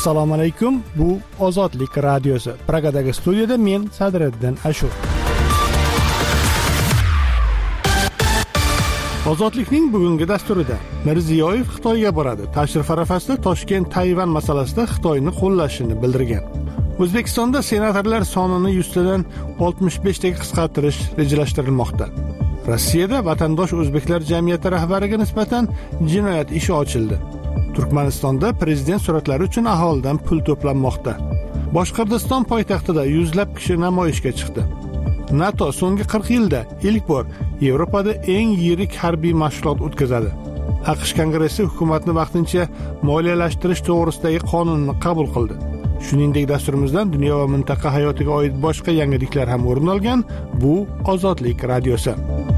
Assalomu alaykum. Bu Ozodlik radiosi. Pragadagi studiyada men Sadriddin Ashur. Ozodlikning bugungi dasturida Mirziyoyev Xitoyga boradi. Tashrif arafasida Toshkent-Tayvan masalasida Xitoyni qo'llashini bildirgan. O'zbekistonda senatorlar sonini 100 dan 65 taga qisqartirish rejalashtirilmoqda. Rossiyada vatandosh o'zbeklar jamiyati rahbariga nisbatan jinoyat ishi ochildi. Turkmanistonda prezident suratlari uchun aholidan pul to'planmoqda. Boshqirdiston poytaxtida yuzlab kishi namoyishga chiqdi. NATO so'nggi 40 yilda ilk bor Yevropada eng yirik harbiy mashg'ulot o'tkazadi. AQSh Kongressi hukumatni vaqtincha moliyalashtirish to'g'risidagi qonunni qabul qildi. Shuningdek, dasturimizdan dunyo va mintaqa hayotiga oid boshqa yangiliklar ham o'rin olgan. Bu Ozodlik radiosi.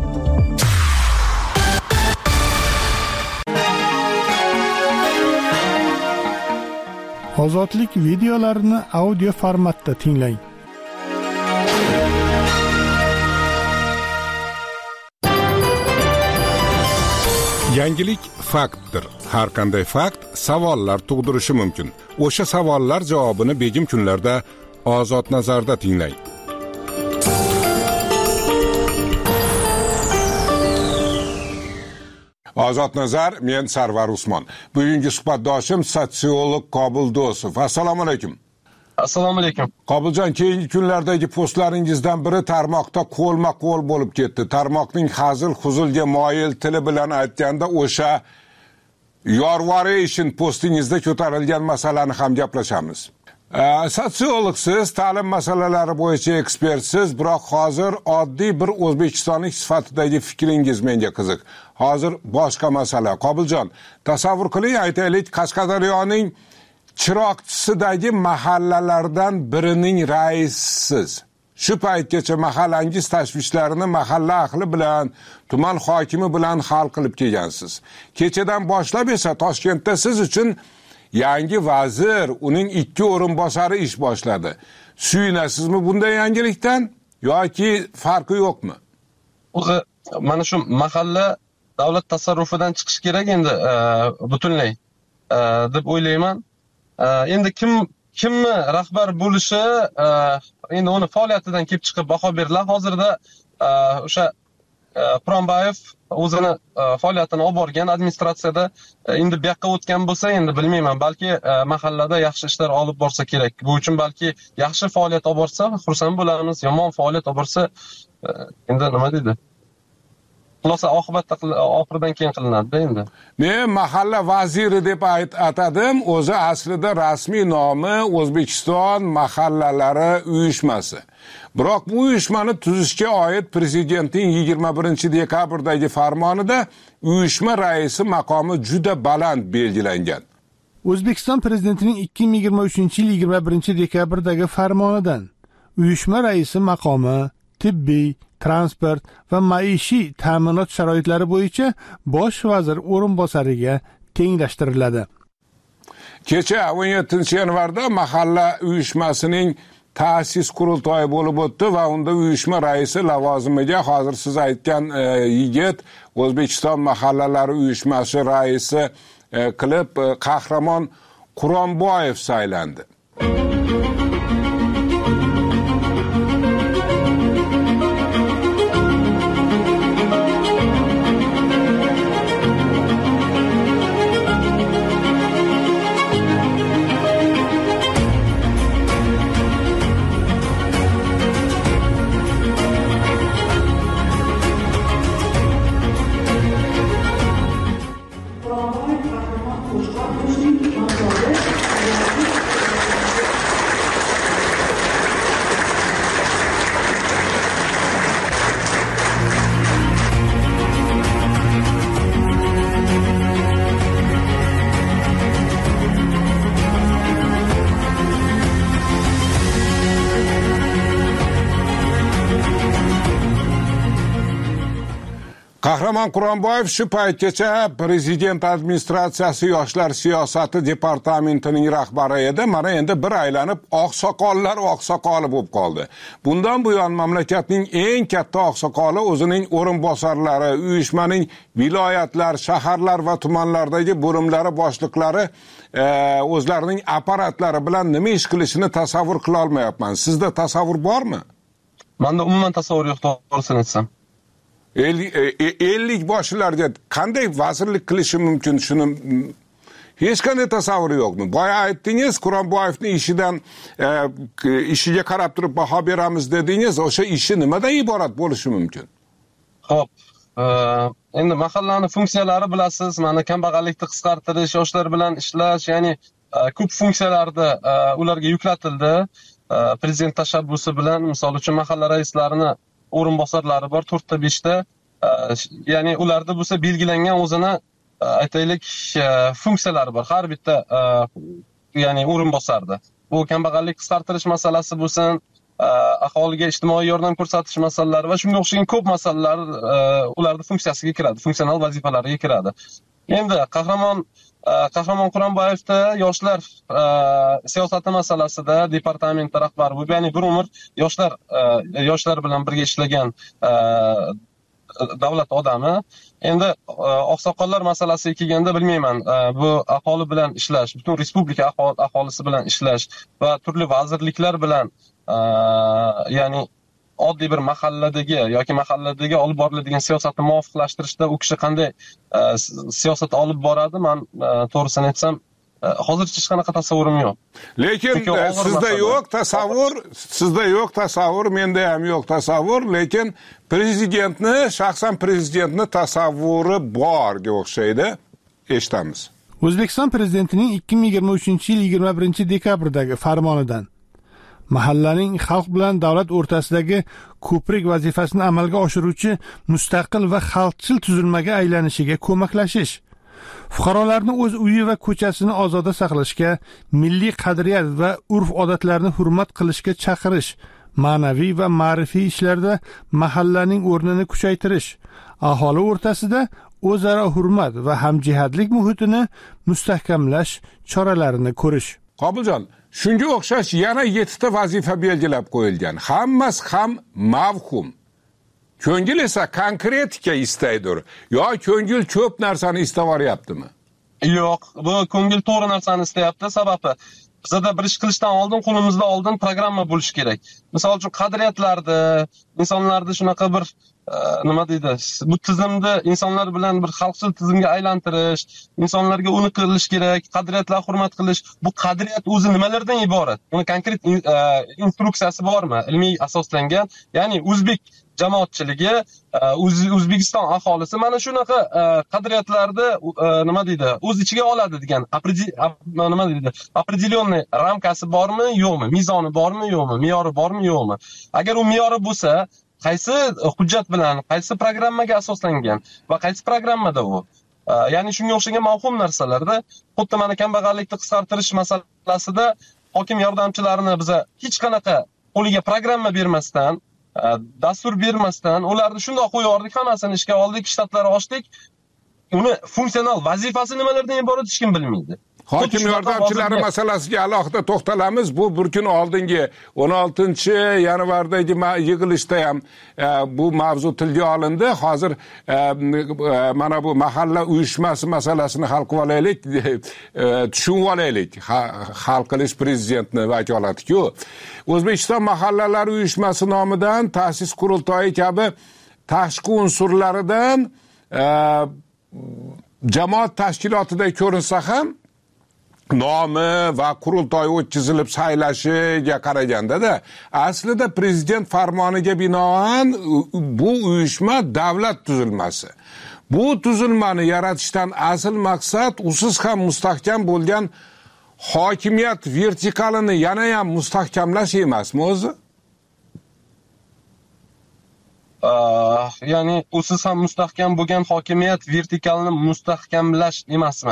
Ozodlik videolarini audio formatda tinglang. Yangilik faktdir. Har qanday fakt savollar tug'dirishi mumkin. O'sha savollar javobini begim kunlarda Ozod nazarda tinglang. Ozod nazar, men Sarvar Usmon. Bugungi suhbatdoshim sotsiolog Qobil Do'stov. Assalomu alaykum. Assalomu alaykum. Qobiljon, keyingi kunlardagi postlaringizdan biri tarmoqda qo'lma-qo'l bo'lib ketdi. Tarmoqning hazil-huzulga moyil tili bilan aytganda o'sha yorvoration postingizda ko'tarilgan masalani ham gaplashamiz. Sotsiologsiz, ta'lim masalalari bo'yicha ekspertsiz, biroq hozir oddiy bir o'zbekistonlik sifatidagi fikringiz menga qiziq. Hozir boshqa masala. Qobiljon, tasavvur qiling, aytaylik, Qashqadaryoning chiroqchisidagi mahallalardan birining raisisiz. Shu paytgacha mahallangiz tashvishlarini mahalla ahli bilan, tuman hokimi bilan hal qilib kelgansiz. Kechadan boshlab esa Toshkentda siz uchun yangi vazir, uning 2 o'rinbosari ish boshladi. Suyunasizmi bunday yangilikdan yoki farqi yo'qmi? Mana shu mahalla davlat tasarrufidan chiqish kerak endi butunlay deb o'ylayman. Endi kimni rahbar bo'lishi endi uni faoliyatidan kelib chiqib baho beriladi. Hozirda o'sha Prombayev o'zini faoliyatini olib borgan administratsiyada endi bu yoqqa o'tgan bo'lsa, endi bilmayman, balki mahallada yaxshi ishlar olib borsa kerak. Bu uchun balki yaxshi faoliyat olib borsa xursand bo'lamiz, yomon faoliyat olib borsa endi nima deydi? Xulosa oqibatda oxiridan keyin qilinadi endi. Men mahalla vaziri deb atadim, o'zi aslida rasmiy nomi O'zbekiston mahallalari uyushmasi. Biroq bu uyushmani tuzishga oid prezidentning 21-dekabrdagi farmonida uyushma raisi maqomi juda baland belgilangan. O'zbekiston prezidentining 2023-yil 21-dekabrdagi farmonidan uyushma raisi maqomi tibbiy, transport va maishiy ta'minot sharoitlari bo'yicha bosh vazir o'rinbosariga tenglashtiriladi. Kecha 17-yanvarda mahalla uyushmasining ta'sis qurultoyi bo'lib o'tdi va unda uyushma raisi lavozimiga hozir siz aytgan yigit O'zbekiston mahallalari uyushmasi raisi qilib Qahramon Quronboyev saylandi. Qahramon Quronboyev shu paytgacha prezident administratsiyasi yoshlar siyosati departamentining rahbari edi. Mana endi bir aylanib oqsoqollar oqsoqoli bo'lib qoldi. Bundan buyon mamlakatning eng katta oqsoqoli o'zining o'rinbosarlari, uyushmaning viloyatlar, shaharlar va tumanlardagi bo'limlari boshliqlari o'zlarining apparatlari bilan nima ish qilishini tasavvur qila olmayapman. Sizda tasavvur bormi? Menda umuman tasavvur yo'q, to'g'risini aytsam. 50 boshlarga qanday vazirlik qilishi mumkin, shuni hech qanday tasavvuri yo'qmi? Boya aytdingiz, Quronboyevning ishiga qarab turib baho beramiz dedingiz. O'sha ishi nimadan iborat bo'lishi mumkin? Xo'p, endi mahallani funksiyalari bilasiz, mana kambag'allikni qisqartirish, yoshlar bilan ishlash, ya'ni ko'p funksiyalarni ularga yuklatildi. Prezident tashabbusi bilan, misol uchun mahalla raislarini o'rinbosarlari bor, 4 ta 5 ta. Ya'ni ularda bo'lsa belgilangan o'zini aytaylik funksiyalari bor. Har bitta ya'ni o'rinbosarda. Bu kambag'allik qisqartirish masalasi bo'lsin, aholiga ijtimoiy yordam ko'rsatish masalalari va shunga o'xshagan ko'p masalalar ularning funksiyasiga kiradi, funksional vazifalariga kiradi. Endi Qahramon Quronboyevda yoshlar siyosati masalasida departament rahbari bo'lib, ya'ni bir umr yoshlar bilan birga ishlagan davlat odami. Endi oqsoqollar masalasiga kelganda bilmayman, bu aholi bilan ishlash, butun respublika aholisi bilan ishlash va turli vazirliklar bilan ya'ni oddiy bir mahalladagi yoki mahalladagi olib boriladigan siyosatni muvofiqlashtirishda u kishi qanday siyosat olib boradi, men to'g'risini aytsam hozircha hech qanaqa tasavvurim yo'q. Lekin sizda yo'q tasavvur, menda ham yo'q tasavvur, lekin shaxsan prezidentni tasavvuri borga o'xshaydi. Eshitamiz. O'zbekiston prezidentining 2023-yil 21-dekabrdagi farmonidan mahallaning xalq bilan davlat o'rtasidagi ko'prik vazifasini amalga oshiruvchi mustaqil va xalqchil tuzilmaga aylanishiga ko'maklashish, fuqarolarni o'z uyi va ko'chasini ozoda saqlashga, milliy qadriyat va urf-odatlarni hurmat qilishga chaqirish, ma'naviy va ma'rifiy ishlarda mahallaning o'rnini kuchaytirish, aholi o'rtasida o'zaro hurmat va hamjihatlik muhitini mustahkamlash choralarini ko'rish. Qobiljon, shunga o'xshash yana 7 ta vazifa belgilab qo'yilgan. Hammasi ham mavhum. Ko'ngil esa konkretika istaydir. Yo ko'ngil ko'p narsani istavoryaptimi? Yo'q, bu ko'ngil to'g'ri narsani istayapti. Sababi bizda bir ish qilishdan oldin qo'limizda oldin programma bo'lishi kerak. Misol uchun qadriyatlarda, insonlarni shunaqa bir nima deydi, bu tizimni insonlar bilan bir xalqchil tizimga aylantirish, insonlarga uni qilish kerak, qadriyatlarga hurmat qilish. Bu qadriyat o'zi nimalardan iborat? Uni konkret instruksiyasi bormi? Ilmiy asoslangan, ya'ni o'zbek jamoatchiligi, O'zbekiston aholisi mana shunaqa qadriyatlarni nima deydi, o'z ichiga oladi degan nima deydi, определенный ramkasi bormi, yo'qmi? Mezoni bormi, yo'qmi? Me'yori bormi, yo'qmi? Agar u me'yori bo'lsa, qaysi hujjat bilan, qaysi programmaga asoslangan va qaysi programmada u? Ya'ni shunga o'xshagan mavhum narsalarda, xuddi mana kambag'allikni qisqartirish masalasida hokim yordamchilarini biza hech qanaqa qo'liga programma bermasdan, dastur bermasdan ularni shundoq qo'yardik, hammasini ishga oldik, shtatlar ochdik. Uni funksional vazifasi nimalardan iborat hech kim bilmaydi. Hokim yordamchilari masalasiga alohida to'xtalamiz. Bu bir kun oldingi 16-yanvardagi yig'ilishda ham bu mavzu tilga olindi. Hozir mana bu mahalla uyushmasi masalasini hal qilib olaylik, tushunib olaylik. Hal qilish prezidentni vakolati-ku. O'zbekiston mahallalar uyushmasi nomidan ta'sis qurultoyi kabi tashqi unsurlaridan jamoat tashkilotida ko'rinsa ham nomi va qurultoy o'tkazilib saylashiga qaraganda aslida prezident farmoniga binoan bu uyushma davlat tuzilmasi. Bu tuzilmani yaratishdan asl maqsad usiz ham mustahkam bo'lgan hokimiyat vertikalini yana ham mustahkamlash emasmi o'zi? Ya'ni usiz ham mustahkam bo'lgan hokimiyat vertikalini mustahkamlash emasmi?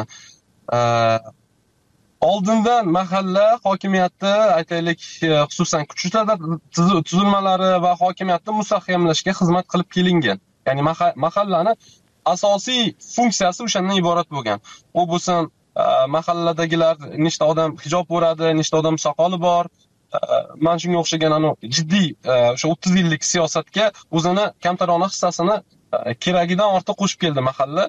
Oldindan mahalla hokimiyati, aytaylik, xususan kuchli tuzilmalari va hokimiyatni mustahkamlashga xizmat qilib kelingan. Ya'ni mahallani asosiy funksiyasi o'shandan iborat bo'lgan. U bo'lsin mahalladagilar nechta odam hijob o'radi, nechta odam soqoli bor. Mana shunga o'xshagan jiddiy o'sha 30 yillik siyosatga o'zini kamtarona hissasini keragidan ortiq qo'shib keldi mahalla.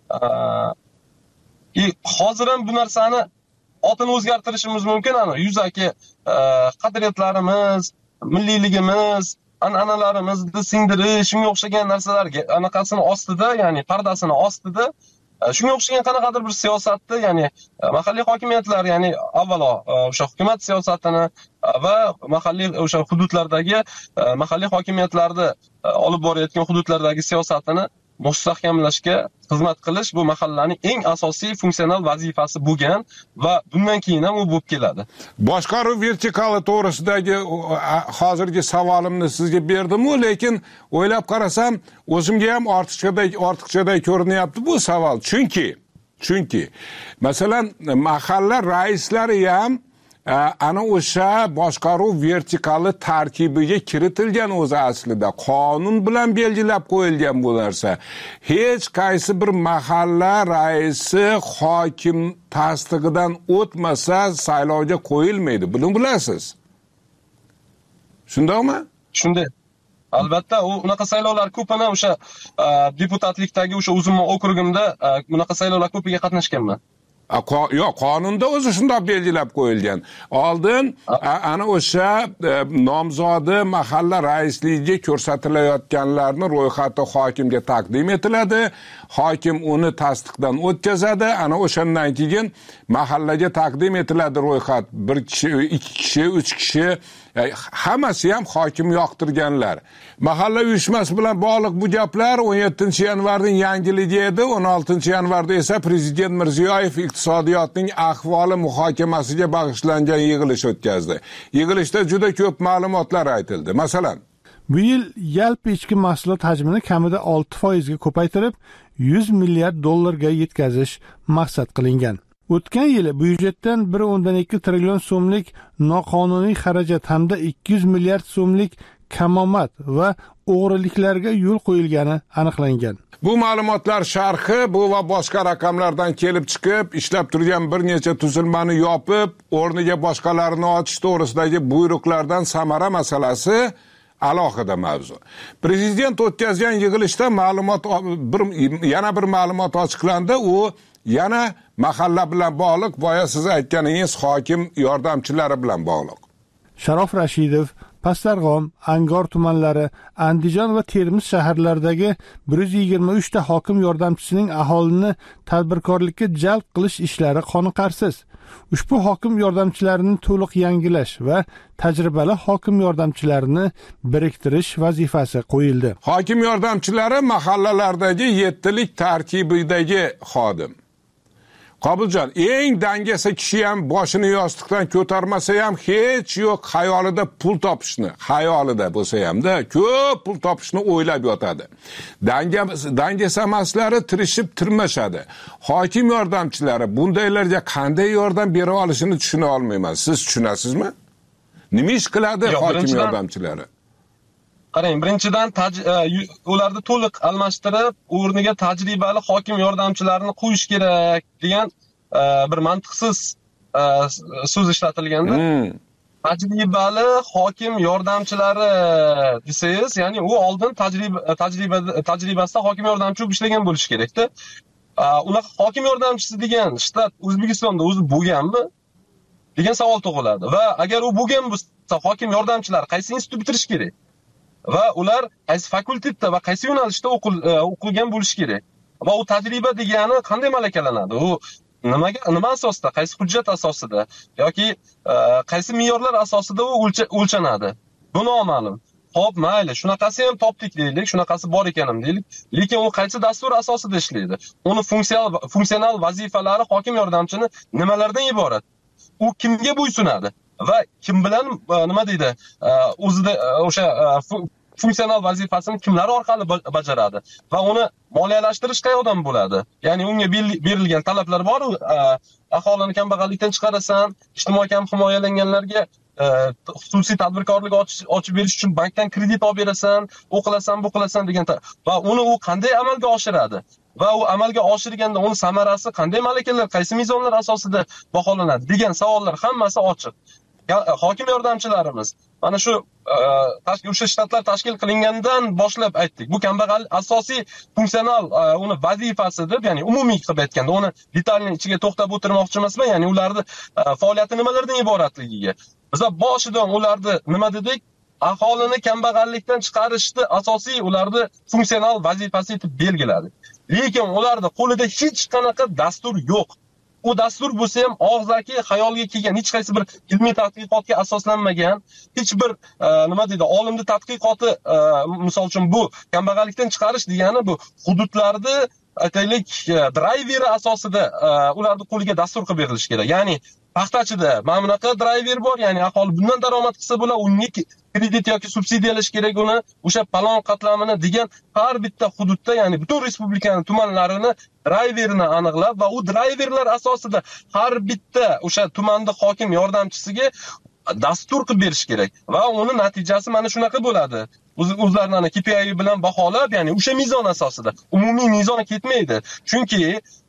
Hozir ham bu narsani otini o'zgartirishimiz mumkin. Yuzaki qadriyatlarimiz, milliyligimiz, an'analarimizni singdirish, shunga o'xshagan narsalarga anaqasini ostida, ya'ni pardasini ostida shunga o'xshagan qanaqadir bir siyosatni, ya'ni mahalliy hokimiyatlar, ya'ni avvalo o'sha hukumat siyosatini va mahalliy o'sha hududlardagi mahalliy hokimiyatlarni olib borayotgan hududlardagi siyosatini mustahkamlashga xizmat qilish bu mahallaning eng asosiy funksional vazifasi bo'lgan va bundan keyin ham u bo'lib keladi. Boshqaruv vertikali to'g'risidagi hozirgi savolimni sizga berdim-ku, lekin o'ylab qarasam, o'zimga ham ortiqchaday ko'rinyapti bu savol. Chunki masalan, mahalla raislari ham ana o'sha boshqaruv vertikali tarkibiga kiritilgan o'zi aslida qonun bilan belgilab qo'yilgan bu narsa. Hech qaysi bir mahalla raisi hokim tasdig'idan o'tmasa saylovga qo'yilmaydi. Buni bilasiz. Shundaymi? Shunday. Albatta, unaqa saylovlar ko'pini o'sha deputatlikdagi o'sha o'zimning okrugimda bunaqa saylovlar ko'piga qatnashganman. Yo'q, qonunda o'zi shunday belgilab qo'yilgan. Oldin ana o'sha nomzodi mahalla raisligiga ko'rsatilayotganlarni ro'yxati hokimga taqdim etiladi. Hokim uni tasdiqdan o'tkazadi. Ana o'shandan keyin mahallaga taqdim etiladi ro'yxat. 1 kishi, 2 kishi, 3 kishi, hammasi ham hokim yoqtirganlar. Mahalla uyushmasi bilan bog'liq bu gaplar 17-yanvarning yangiligi edi. 16-yanvarda esa Prezident Mirziyoyev iqtisodiyotning ahvoli muhokamasiga bag'ishlangan yig'ilish o'tkazdi. Yig'ilishda juda ko'p ma'lumotlar aytildi. Masalan, bu yil yalpi ichki mahsulot hajmini kamida 6% ga ko'paytirib, 100 milliard dollarga yetkazish maqsad qilingan. O'tgan yili byudjetdan 1.2 trillion so'mlik noqonuniy xarajat hamda 200 milliard so'mlik kamomad va o'g'riliklarga yo'l qo'yilgani aniqlangan. Bu ma'lumotlar sharhi bu va boshqa raqamlardan kelib chiqib, ishlab turgan bir necha tuzilmani yopib, o'rniga boshqalarini ochish to'g'risidagi buyruqlardan samara masalasi alohida mavzu. Prezident o'tkazgan yig'ilishda yana bir ma'lumot ochiqlandi. U yana mahalla bilan bog'liq, boya siz aytganingiz hokim yordamchilari bilan bog'liq. Sharof Rashidov Pastarg'om, Angor tumanlari, Andijon va Termiz shaharlaridagi 123 ta hokim yordamchisining aholini tadbirkorlikka jalb qilish ishlari qoniqarsiz. Ushbu hokim yordamchilarini to'liq yangilash va tajribali hokim yordamchilarini biriktirish vazifasi qo'yildi. Hokim yordamchilari mahallalardagi 7lik tarkibidagi xodim. Qobuljon, eng dangasa kishi ham boshini yostiqdan ko'tarmasa ham hech yo'q xayolida pul topishni, xayolida bo'lsa hamda ko'p pul topishni o'ylab yotadi. Dangasamaslari tirishib tirmashadi. Hokim yordamchilari bundaylarga qanday yordam bera olishini tushuna olmayman. Siz tushunasizmi? Nima ish qiladi hokim yordamchilari? Qarang, birinchidan ularni to'liq almashtirib, o'rniga tajribali hokim yordamchilarini qo'yish kerak degan bir mantiqsiz so'z ishlatilganda, tajribali hokim yordamchilari desangiz, ya'ni u oldin tajribasida hokim yordamchi bo'lib ishlagan bo'lishi kerak-da. Unaqa hokim yordamchisi degan shtat O'zbekistonda o'zi bo'lganmi degan savol tug'iladi. Va agar u bo'lgan bo'lsa, hokim yordamchilar qaysi institut bitirish kerak? Va ular qaysi fakultetda va qaysi yo'nalishda o'qigan bo'lishi kerak. Va u tajriba degani qanday malakalanadi? U nima asosida, qaysi hujjat asosida yoki qaysi me'yorlar asosida u o'lchanadi? Bu noma'lum. Xo'p, mayli, shunaqasi ham topdik deylik, shunaqasi bor ekan ham deylik, lekin u qaysi dastur asosida ishlaydi? Uni funksional vazifalari hokim yordamchini nimalardan iborat? U kimga bo'ysunadi? Va kim bilan nima deydi? O'zida o'sha funksional vazifasini kimlar orqali bajaradi va uni moliyalashtirish qayerdan bo'ladi? Ya'ni unga berilgan talablar bor, aholini kambag'allikdan chiqarasan, ijtimoiy kam himoyalanganlarga xususiy tadbirkorlik ochib berish uchun bankdan kredit olib berasan, u qilasan, bu qilasan degan va uni u qanday amalga oshiradi? Va u amalga oshirganda uni samarasi qanday malakalar, qaysi mezonlar asosida baholanadi degan savollar hammasi ochiq. Hokim yordamchilarimiz mana shu o'sha shtatlar tashkil qilingandan boshlab aytdik. Bu kambag'al asosiy funksional uni vazifasi deb, ya'ni umumiy qilib aytganda, uni detalni ichiga to'xtab o'tirmoqchi emasman, ya'ni ularning faoliyati nimalardan iboratligiga. Biz boshidan ularni nima dedik? Aholini kambag'allikdan chiqarishni asosiy ularning funksional vazifasi etib belgiladik. Lekin ularda qo'lida hech qanaqa dastur yo'q. U dastur bo'lsa ham og'zaki xayolga kelgan, hech qaysi bir ilmiy tadqiqotga asoslanmagan, hech bir nima deydi, olimning tadqiqoti, misol uchun bu kambag'allikdan chiqarish degani bu hududlarda aytaylik drayveri asosida ularning qo'liga dastur qilib berilishi kerak. Ya'ni paxtachida mana bunaqa drayver bor, ya'ni aholi bundan daromad qilsa bo'lar, unga kredit yoki subsidiyalash kerak uni, o'sha palon qatlamini degan har bitta hududda, ya'ni butun respublikaning tumanlarini drayverini aniqlab va u drayverlar asosida har bitta o'sha tumanda hokim yordamchisiga dastur qilib berish kerak va uni natijasi mana shunaqa bo'ladi. O'zlarini KPI bilan baholab, ya'ni o'sha mezon asosida, umumiy mezon ketmaydi. Chunki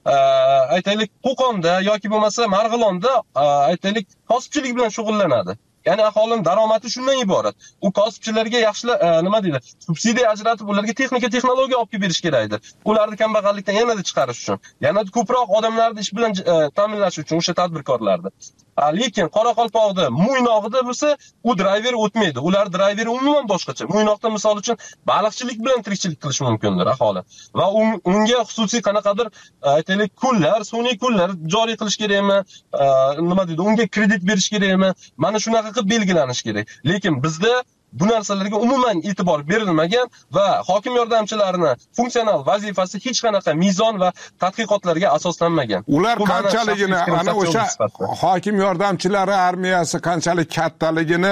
aytaylik Qo'qonda yoki bo'lmasa Marg'ilonda aytaylik kosibchilik bilan shug'ullanadi. Ya'ni aholining daromadi shundan iborat. U kosibchilarga yaxshi nima deydi, subsidiya ajratib, ularga texnologiya olib kelib berish kerak edi. Ularni kambag'allikdan yanada chiqarish uchun, yanada ko'proq odamlarni ish bilan ta'minlash uchun o'sha tadbirkorlarni. Lekin Qoraqalpoqda, Mo'ynoqda bo'lsa, u drayver o'tmaydi. Ular drayveri umuman boshqacha. Mo'ynoqda misol uchun baliqchilik bilan tirikchilik qilish mumkindir aholi. Va unga xususiy qanaqadir aytaylik kunlar, sun'iy kunlar joriy qilish kerakmi? Nima deydi, unga kredit berish kerakmi? Mana shunaqa qilib belgilanish kerak. Lekin bizda bu narsalarga umuman e'tibor berilmagan va hokim yordamchilarining funksional vazifasi hech qanaqa mezon va tadqiqotlarga asoslanmagan. Ular qanchaligini, ana o'sha hokim yordamchilari armiyasi qanchalik kattaligini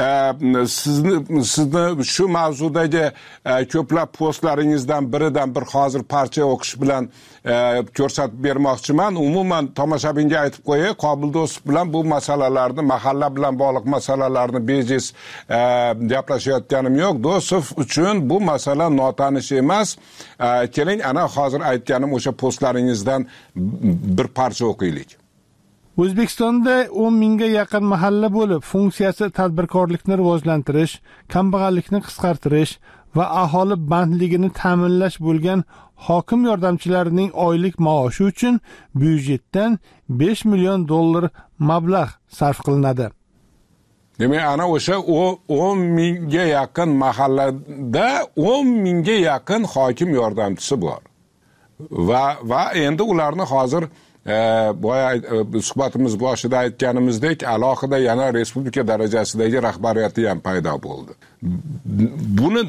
sizni shu mavzudagi ko'plab postlaringizdan biridan bir hozir parcha o'qish bilan ko'rsatib bermoqchiman. Umuman tomoshabinga aytib qo'yay, Qobil Do'stov bilan bu masalalarni, mahalla bilan bog'liq masalalarni bejiz gaplashayotganim yo'q. Do'stov uchun bu masala notanish emas. Keling, ana hozir aytganim o'sha postlaringizdan bir parcha o'qiylik. O'zbekistonda 10 mingga yaqin mahalla bo'lib, funksiyasi tadbirkorlikni rivojlantirish, kambag'allikni qisqartirish va aholi bandligini ta'minlash bo'lgan hokim yordamchilarining oylik maoshi uchun byudjetdan $5 million mablag' sarf qilinadi. Demak, ana o'sha 10 mingga yaqin mahallada 10 mingga yaqin hokim yordamchisi bor. Va endi ularni hozir boya suhbatimiz boshida aytganimizdek, alohida yana respublika darajasidagi rahbariyati ham paydo bo'ldi. Buni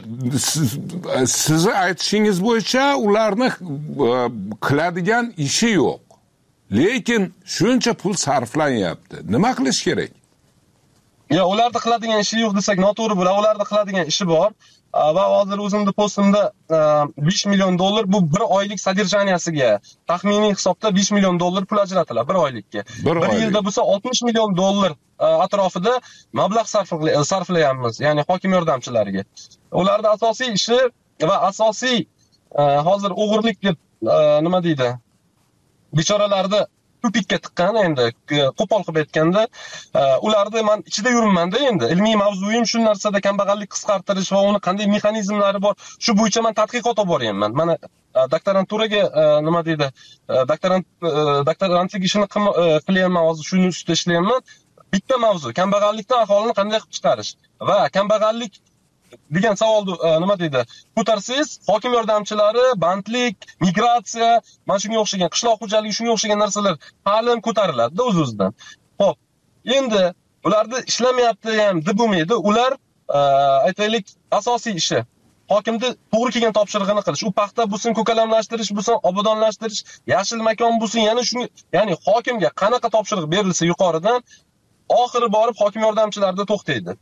sizni aytishingiz bo'yicha ularni qiladigan ishi yo'q. Lekin shuncha pul sarflanyapti. Nima qilish kerak? Ya, ularda qiladigan ishi yo'q desak noto'g'ri bo'ladi. Ularda qiladigan ishi bor. Va hozir o'zimning postimda $5 million bu bir oylik sadirjaniyasiga taxminiy hisobda $5 million pul ajratiladi bir oylikka. Bir yilda bo'lsa $60 million atrofida mablag' sarflayapmiz, ya'ni hokim yordamchilariga. Ularning asosiy ishi va asosiy hozir o'g'irlik deb nima deydi, bechoralarni tupikka tiqqan, endi qo'pol qilib aytganda, ularni men ichida yuribman-da, endi ilmiy mavzuyim shu narsada kambag'allik qisqartirish va uni qanday mexanizmlari bor, shu bo'yicha men tadqiqot olib boryapman. Mana doktoranturaga nima deydi, doktorantlik ishini qilyapman, hozir shuni ustida ishlayapman. Bitta mavzu kambag'allikdan aholini qanday qilib chiqarish va kambag'allik degan savolni nima deydi, ko'tarsangiz, hokim yordamchilari, bandlik, migratsiya, mana shunga o'xshagan, qishloq xo'jaligi, shunga o'xshagan narsalar ta'lim ko'tariladi o'z-o'zidan. Xo'p, endi ularni ishlamayapti ham deb bo'lmaydi. Ular aytaylik asosiy ishi hokimni to'g'ri kelgan topshirig'ini qilish. U paxta bo'lsin, ko'kalamlashtirish bo'lsin, obodonlashtirish, yashil makon bo'lsin, ya'ni hokimga qanaqa topshiriq berilsa yuqoridan, oxiri borib hokim yordamchilarda to'xtaydi.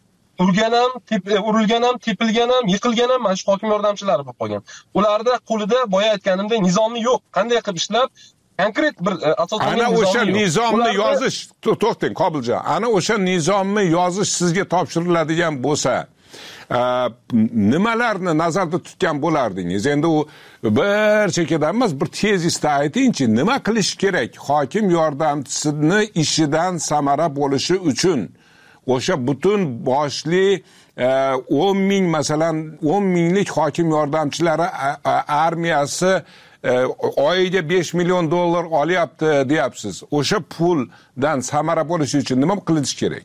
Urilgan ham, tepilgan ham, yiqilgan ham mana shu hokim yordamchilari bo'lib qolgan. Ularda qo'lida boya aytganimdek nizomi yo'q. Qanday qilib ishlab konkret bir asoslangan ana o'sha yo'q. nizomni Ularni- yozish, to'xtang Qobiljon, ana o'sha nizomni yozish sizga topshiriladigan bo'lsa, nimalarni nazarda tutgan bo'lardingiz? Endi u bir chekkadan emas, bir tezisda aytingchi, nima qilish kerak hokim yordamchisini ishidan samara bo'lishi uchun? O'sha butun boshli 10 ming, masalan 10 minglik hokim yordamchilari armiyasi oyiga 5 million dollar olyapti deyapsiz. O'sha puldan samara bo'lishi uchun nima qilish kerak?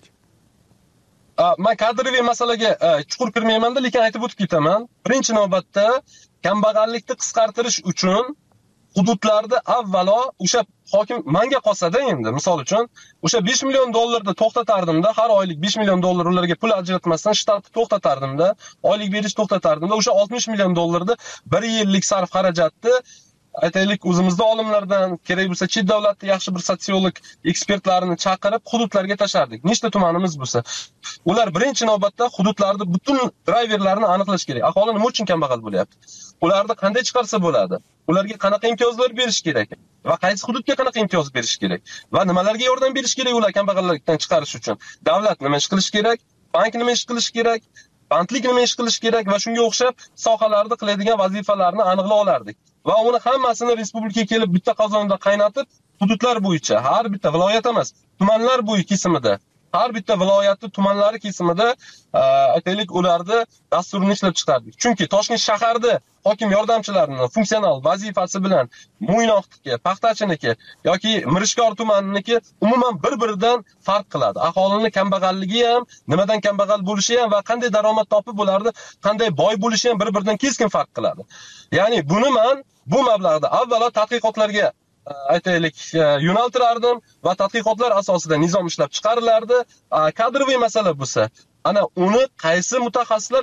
Men kadrviy masalaga chuqur kirmayman-da, lekin aytib o'tib ketaman. Birinchi navbatda kambag'allikni qisqartirish uchun hududlarda avvalo o'sha hokim menga qolsa-da endi, misol uchun, o'sha 5 million dollarni to'xtatardimda, har oylik 5 million dollar ularga pul ajratmasdan shtatni to'xtatardimda, oylik berish to'xtatardimda, o'sha 60 million dollarni bir yillik sarf xarajatni aytaylik o'zimizda olimlardan, kerak bo'lsa chet davlatda yaxshi bir sotsiolog ekspertlarini chaqirib hududlarga tashardik. Nechta tumanimiz bo'lsa, ular birinchi navbatda hududlarda butun driverlarni aniqlash kerak. Aholi nima uchun kambag'al bo'lyapti? Ularni qanday chiqarsa bo'ladi? Ularga qanaqa imtiyozlar berish kerak? Va qaysi hududga qanaqa imtiyoz berish kerak? Va nimalarga yordam berish kerak ular kambag'allikdan chiqarish uchun? Davlat nima ish qilish kerak? Bank nima ish qilish kerak? Bandlik nima ish qilish kerak va shunga o'xshab sohalarda qiladigan vazifalarni aniqlab olardik. Va uni hammasini respublikaga kelib bitta qozonda qaynatib, hududlar bo'yicha, har bitta viloyat emas, tumanlar bo'yicha kesimida, har bitta viloyatning tumanlari kesimida aytaylik ularni dasturini ishlab chiqardik. Chunki Toshkent shaharda hokim yordamchilarining funksional vazifasi bilan Mo'ynoqniki, Paxtachiniki yoki Mirishkor tumaniki umuman bir-biridan farq qiladi. Aholining kambag'alligi ham, nimadan kambag'al bo'lishi ham va qanday daromad topib bo'lardi, qanday boy bo'lishi ham bir-biridan keskin farq qiladi. Ya'ni buni men bu mablag'da avvalo tadqiqotlarga aytaylik yo'naltirardim va tadqiqotlar asosida nizom ishlab chiqarilardi. Kadrviy masala bo'lsa, ana uni qaysi mutaxassislar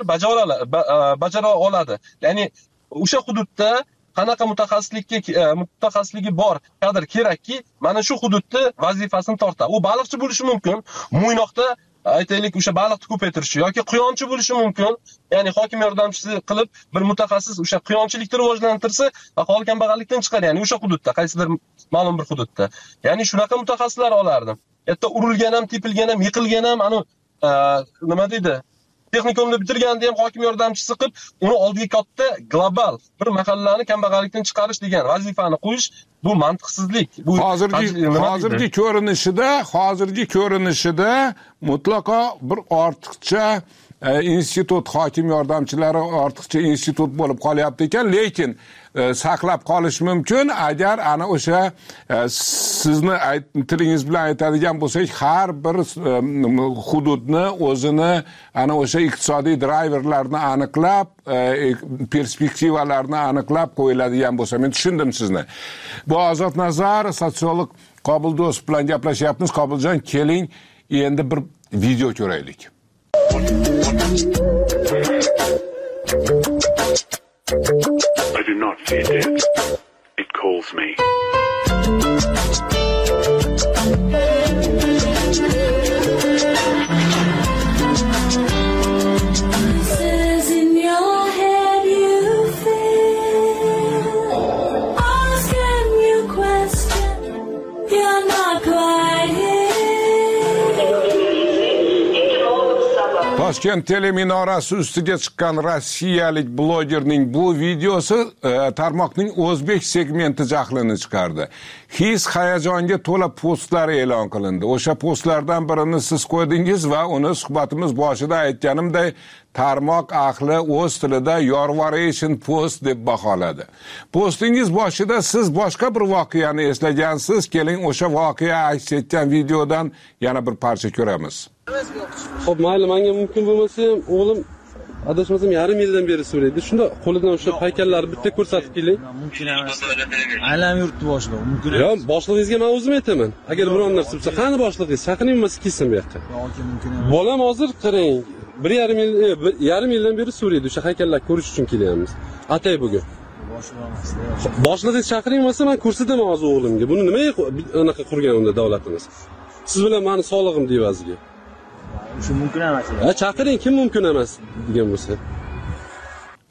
bajara oladi? Ya'ni o'sha hududda qanaqa mutaxassisligi bor kadr kerakki, mana shu hududda vazifasini tortadi. U baliqchi bo'lishi mumkin, Mo'ynoqda aytaylik o'sha baliqni ko'paytirishi yoki quyonchi bo'lishi mumkin. Ya'ni hokim yordamchisi qilib bir mutaxassis o'sha quyonchilikni rivojlantirsa, aholi kambag'allikdan chiqadi. Ya'ni o'sha hududda, qaysidir ma'lum bir hududda. Ya'ni shunaqa mutaxassislar olardim. Yerda urilgan ham, tepilgan ham, yiqilgan ham, nima deydi? Texnikumni bitirganda ham hokim yordamchisi qilib, uni oldiga katta global bir mahallani kambag'allikdan chiqarish degan vazifani qo'yish bu mantiqsizlik. Bu hozirgi ko'rinishida mutlaqo bir ortiqcha institut, hokim yordamchilari ortiqcha institut bo'lib qolyapti ekan, lekin saqlab qolish mumkin agar ana o'sha sizni tilingiz bilan aytadigan bo'lsak, har bir hududni o'zini ana o'sha iqtisodiy driverlarni aniqlab, perspektivalarni aniqlab qo'yiladigan bo'lsa, men tushundim sizni. Bu Ozod Nazar, sotsiolog Qobildo'st bilan gaplashyapmiz. Qobiljon, keling, endi bir video ko'raylik. I do not fear death. It calls me. Voices in your head you feel, asking you question, you're not quite here. Toshkent teleminorasi ustiga chiqqan rossiyalik blogerning bu videosi tarmoqning o'zbek segmenti jahlini chiqardi. His hayajonga to'la postlar e'lon qilindi. O'sha postlardan birini siz qo'ydingiz va uni suhbatimiz boshida aytganimday tarmoq ahli o'z tilida yorvaration post deb baholadi. Postingiz boshida siz boshqa bir voqeani eslagansiz. Keling, o'sha voqea aks etgan videodan yana bir parcha ko'ramiz. Xo'p, mayli, menga mumkin bo'lmasa ham o'g'lim adashmasam yarim yildan beri so'raydi. Shunda qo'lidan o'sha haykallarni bitta ko'rsatib keling. Mumkin emas. Aylanib yuribdi boshliq. Mumkin emas. Yo'q, boshlig'ingizga men o'zim aytaman. Agar biron narsa bo'lsa, qani boshlig'ingiz? Chaqiring bo'lmasa kelsin bu yoqqa. Yo'q, mumkin emas. Bolam hozir qarang, yarim yildan beri so'raydi. O'sha haykallarni ko'rish uchun kelyapmiz. Atay bugun. Boshlig'ingiz chaqiring bo'lsa, men ko'rsataman hozir o'g'limga. Buni nimaga anaqa qurgan unda davlatimiz? Siz bilan meni sog'lig'im deyvazga. Shu mumkin emas. Chaqiring, kim mumkin emas degan bo'lsa.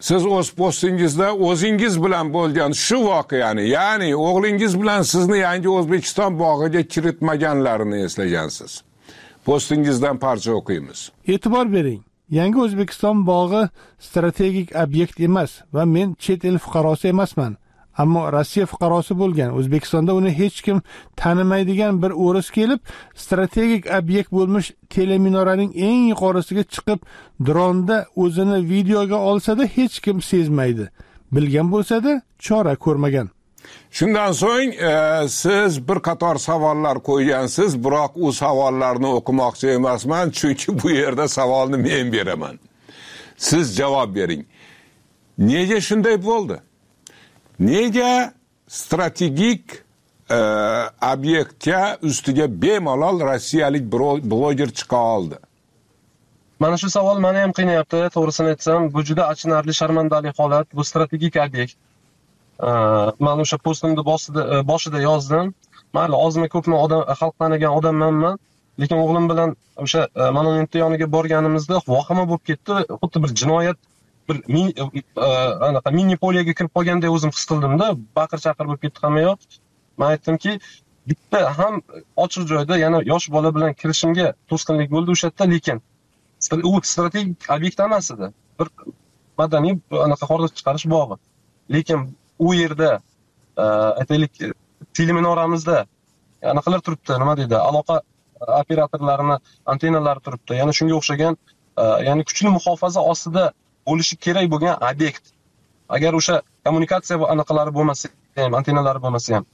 siz o'z postingizda o'zingiz bilan bo'lgan shu voqeani, ya'ni o'g'lingiz bilan sizni Yangi O'zbekiston bog'iga kiritmaganlarini eslagansiz. Postingizdan parcha o'qiymiz. E'tibor bering. Yangi O'zbekiston bog'i strategik obyekt emas va men chet el fuqarosi emasman. Ammo Rossiya fuqarosi bo'lgan O'zbekistonda uni hech kim tanimaydigan bir o'ris kelib, strategik obyekt bo'lmish teleminoraning eng yuqorisiga chiqib, dronda o'zini videoga olsa-da hech kim sezmaydi. Bilgan bo'lsa-da chora ko'rmagan. Shundan so'ng siz bir qator savollar qo'ygansiz, biroq u savollarni o'qimoqchi emasman, chunki bu yerda savolni men beraman. Siz javob bering. Nega shunday bo'ldi? Nega strategik obyektga ustiga bemalol rossiyalik bloger chiqa oldi? Mana shu savol meni ham qiynayapti, to'g'risini aytsam, bu juda achinarli, sharmandali holat. Bu strategik obyekt. Men o'sha postimni boshida yozdim. Mayli, ozmi ko'pmi xalq tanigan odamman, lekin o'g'lim bilan o'sha monumentning yoniga borganimizda vahima bo'lib ketdi. Xuddi bir jinoyat, bir mini poliyaga kirib qolganday o'zim his qildim-da, baqir-chaqir bo'lib ketdi hamma yoq. Men aytdimki, bitta ham ochiq joyda yana yosh bola bilan kirishimga to'sqinlik bo'ldi o'sha yerda, lekin u strategik obyekt emas edi. Bir madaniy hordiq chiqarish bog'i. Lekin u yerda aytaylik teleminoramizda anaqilar turibdi, nima deydi, aloqa operatorlarini antennalari turibdi. Ya'ni shunga o'xshagan, ya'ni kuchli muhofaza ostida bo'lishi kerak bo'lgan obyekt. Agar o'sha kommunikatsiya va anaqalari bo'lmasa ham, antennalari bo'lmasa ham.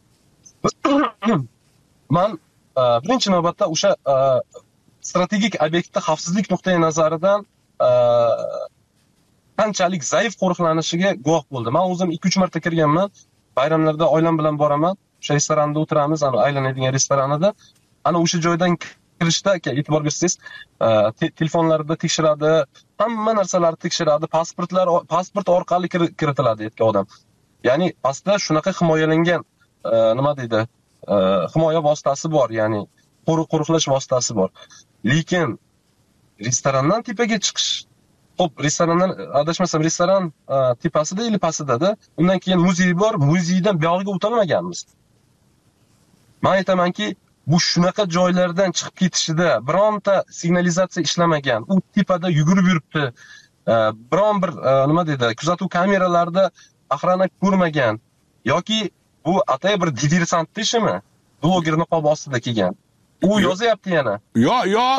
Men birinchi navbatda o'sha strategik obyektda xavfsizlik nuqtai nazaridan qanchalik zaif qo'riqlanishiga guvoh bo'ldim. Men o'zim 2-3 marta kirganman. Bayramlarda oilam bilan boraman. O'sha restoranda o'tiramiz, aylanadigan restoranida. Ana o'sha joydan kirishda e'tibor bersangiz, telefonlarida tekshiradi, hamma narsalarni tekshiradi, pasport orqali kiritiladi yerga odam. Ya'ni aslida shunaqa himoyalangan, nima deydi, himoya vositasi bor, ya'ni qo'riqlash vositasi bor. Lekin restorandan tepaga chiqish, xo'p, restorandan adashmasam restoran tepasida ili pastida, undan keyin muzey bor, muzeydan buyog'iga o'tolmaganmiz. Men aytamanki, bu shunaqa joylardan chiqib ketishida bironta signalizatsiya ishlamagan, u tepada yugurib yuribdi, biron bir nima deydi, kuzatuv kameralarida охрана ko'rmagan yoki bu atay bir diversant ishimi, bloger niqob ostida kelgan. U yozyapti yana. Yo,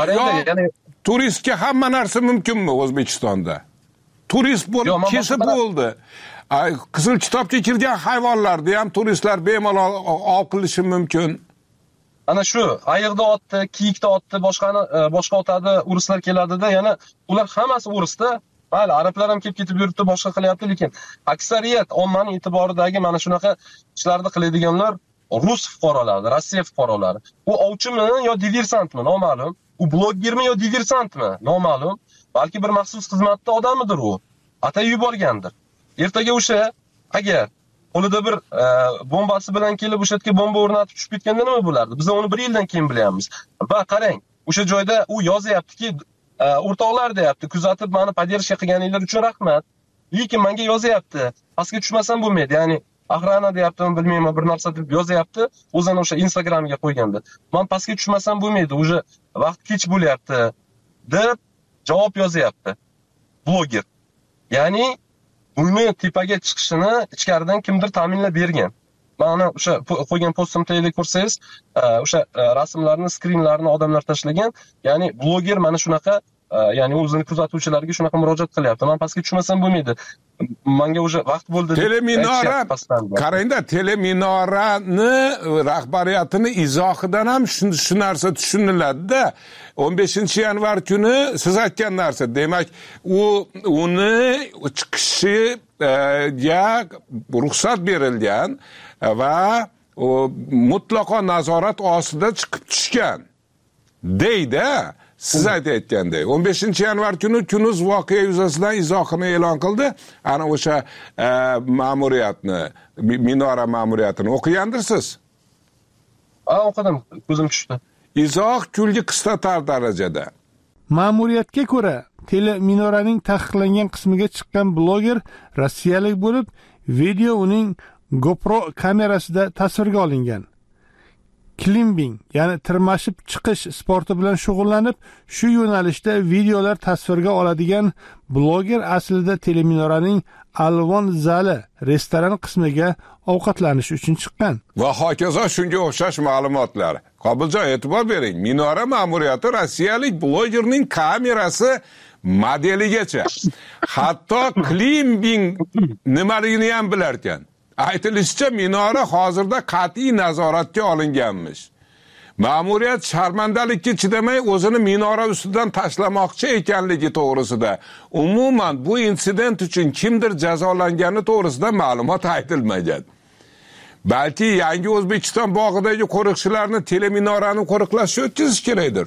turistga hamma narsa mumkinmi O'zbekistonda? Turist bo'lib kelsa bo'ldi. Qizil kitobga kirgan hayvonlarni ham turistlar bemalol ov qilishi mumkin. Ana shu ayiqda otdi, kiyikda otdi, boshqa otadi, uruslar keladida, yana ular hammasi urusda. Mayli, arablar ham kelib ketib yuribdi, boshqa qilyapti, lekin aksariyat ommaning e'tiboridagi mana shunaqa ishlarni qiladiganlar rus fuqarolari, Rossiya fuqarolari. U ovchimi yo diversantmi, noma'lum. U blogermi yo diversantmi, noma'lum. Balki bir maxsus xizmatda odamidir u. Atay yuborgandir. Ertaga o'sha agar qo'lida bir bombasi bilan kelib o'sha yerga bomba o'rnatib tushib ketganda nima bo'lardi? Biz uni 1 yildan keyin bilyapmiz. Va qarang, o'sha joyda u yozyaptiki, o'rtoqlar deyapti, kuzatib meni poddershka qilganinglar uchun rahmat. Lekin menga yozyapti, pastga tushmasam bo'lmaydi. Ya'ni охрана deyaptimi, bilmayman, bir narsa deb yozyapti, o'zini o'sha Instagramga qo'yganda. Men pastga tushmasam bo'lmaydi, уже vaqt kech bo'lyapti deb javob yozyapti bloger. Ya'ni uni tepaga chiqishini ichkaridan kimdir ta'minlab bergan. Mana o'sha qo'ygan postimda ko'rsangiz, o'sha rasmlarni, skrinlarni odamlar tashlagan. Ya'ni bloger mana shunaqa, ya'ni o'zini kuzatuvchilarga shunaqa murojaat qilyapti. Men pastga tushmasam bo'lmaydi. Menga o'sha vaqt bo'ldi. Teleminora, qarangda, teleminorani rahbariyatini izohidan ham shu narsa tushuniladi-da. 15-yanvar kuni siz aytgan narsa, demak, uni chiqishiga ruxsat berilgan va mutlaqo nazorat ostida chiqib tushgan deydi. Siz aytganday 15-yanvar kuni Kunuz voqea yuzasidan izohini e'lon qildi. Ana o'sha ma'muriyatni, minora ma'muriyatini o'qigandirsiz? O'qidim, ko'zim tushdi. Izoh kulgi qisqatar darajada. Ma'muriyatga ko'ra, teleminoraning taqiqlangan qismiga chiqqan bloger rossiyalik bo'lib, video uning GoPro kamerasida tasvirga olingan. Climbing, ya'ni tirmashib chiqish sporti bilan shug'ullanib, shu yo'nalishda videolar tasvirga oladigan bloger aslida teleminoraning Alvon zali restoran qismiga ovqatlanish uchun chiqqan. Va hokazo shunga o'xshash ma'lumotlar. Qobiljon, e'tibor bering. Minora ma'muriyati rossiyalik blogerning kamerasi modeligacha, hatto climbing nimaligini ham bilar ekan. Aytilishicha, minora hozirda qat'iy nazoratga olinganmish. Ma'muriyat sharmandalikka chidamay o'zini minora ustidan tashlamoqchi ekanligi to'g'risida, umuman bu insident uchun kimdir jazolangani to'g'risida ma'lumot aytilmagan. Balki yangi O'zbekiston bog'idagi qo'riqchilarni teleminorani qo'riqlashga o'tkazish kerakdir.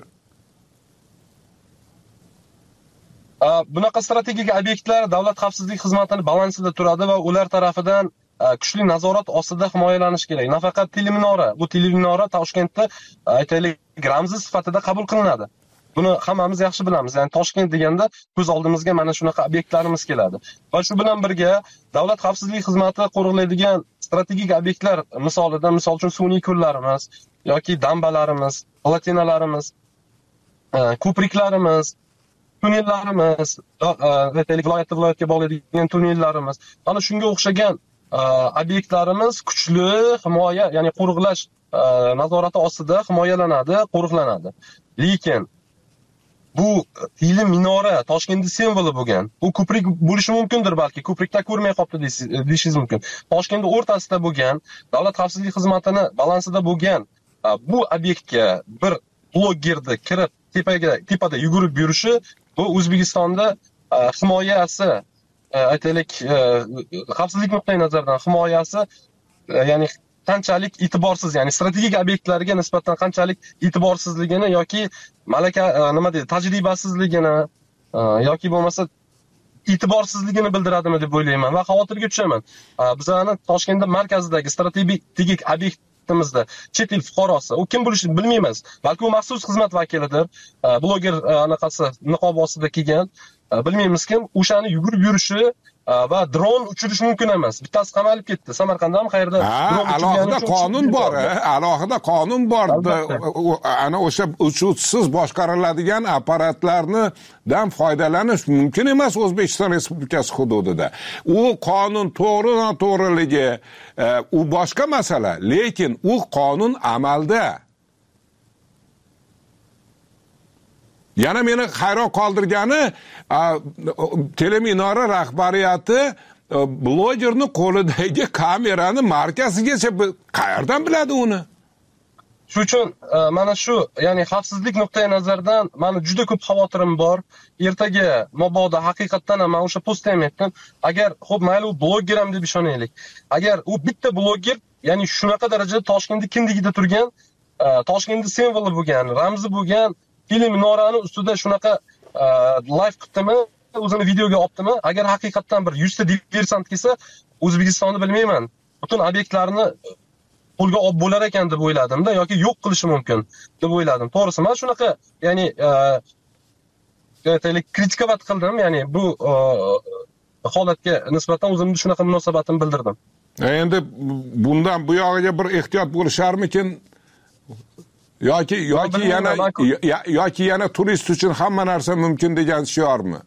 Bunaqa strategik obyektlar davlat xavfsizlik xizmatining balansida turadi va ular tarafidan kuchli nazorat ostida himoyalanish kerak. Nafaqat teleminora, bu teleminora Toshkentda aytaylik ramzi sifatida qabul qilinadi. Buni hammamiz yaxshi bilamiz. Ya'ni Toshkent deganda ko'z oldimizga mana shunaqa obyektlarimiz keladi. Va shu bilan birga davlat xavfsizlik xizmati qo'riqlaydigan strategik obyektlar misolida, misol uchun sun'iy ko'llarimiz yoki dambalarimiz, platinalarimiz, ko'priklarimiz, tunnellarimiz, aytaylik viloyatga bog'laydigan tunnellarimiz, ana shunga o'xshagan obyektlarimiz kuchli himoya, ya'ni qo'riqlash nazorati ostida himoyalanadi, qo'riqlanadi. Lekin bu teleminora Toshkentning simvoli bo'lgan. Bu ko'prik bo'lishi mumkindir, balki ko'prikda ko'rmay qolibdi deyishingiz mumkin. Toshkentning o'rtasida bo'lgan, davlat xavfsizlik xizmatining balansida bo'lgan bu obyektga bir blogerni kirib tepada yugurib yurishi, bu O'zbekistonda himoyasi, aytaylik xavfsizlik nuqtai nazaridan himoyasi, ya'ni qanchalik e'tiborsiz, ya'ni strategik obyektlarga nisbatan qanchalik e'tiborsizligini yoki malaka nima deydi, tajribasizligini yoki bo'lmasa e'tiborsizligini bildiradimi deb o'ylayman va xavotirga tushaman. Bizani Toshkentda markazidagi strategik obyektimizda chet el fuqarosi, u kim bo'lishini bilmaymiz. Balki u maxsus xizmat vakilidir, bloger anaqasi niqob ostida kelgan, bilmaymiz kim, o'shani yugurib yurishi va dron uchirish mumkin emas. Bittasi qamalib ketdi. Samarqandda ham qayerda dron alohida qonun bor, alohida qonun bor. Ana o'sha uchuvchisiz boshqariladigan apparatlardan foydalanish mumkin emas O'zbekiston Respublikasi hududida. U qonun to'g'ri-noto'g'riligi u boshqa masala, lekin u qonun amalda. Yana meni hayron qoldirgani, teleminora rahbariyati blogerning qo'lidagi kamerani markazigacha qayerdan biladi uni? Shu uchun mana shu, ya'ni xavfsizlik nuqtai nazaridan meni juda ko'p xavotirim bor. Ertaga mabodo haqiqatdan ham men o'sha postda ham aytdim, agar xo'p mayli u bloger ham deb ishonaylik. Agar u bitta bloger, ya'ni shunaqa darajada Toshkentning kindigida turgan, Toshkentning simvoli bo'lgan, ramzi bo'lgan teleminorani ustida shunaqa live qildimi, o'zini videoga olibdimi, agar haqiqatdan bir 100 ta diversant kelsa, O'zbekistonni bilmayman, butun obyektlarni qo'lga olib bo'lar ekan deb o'yladim-da, yoki yo'q qilishi mumkin deb o'yladim. To'g'risi, men shunaqa, ya'ni aytaylik kritikovat qildim, ya'ni bu holatga nisbatan o'zimning shunaqa munosabatimni bildirdim. Endi bundan bu yog'iga bir ehtiyot bo'lisharmikin? yoki yana turist uchun hamma narsa mumkin degan shiormi?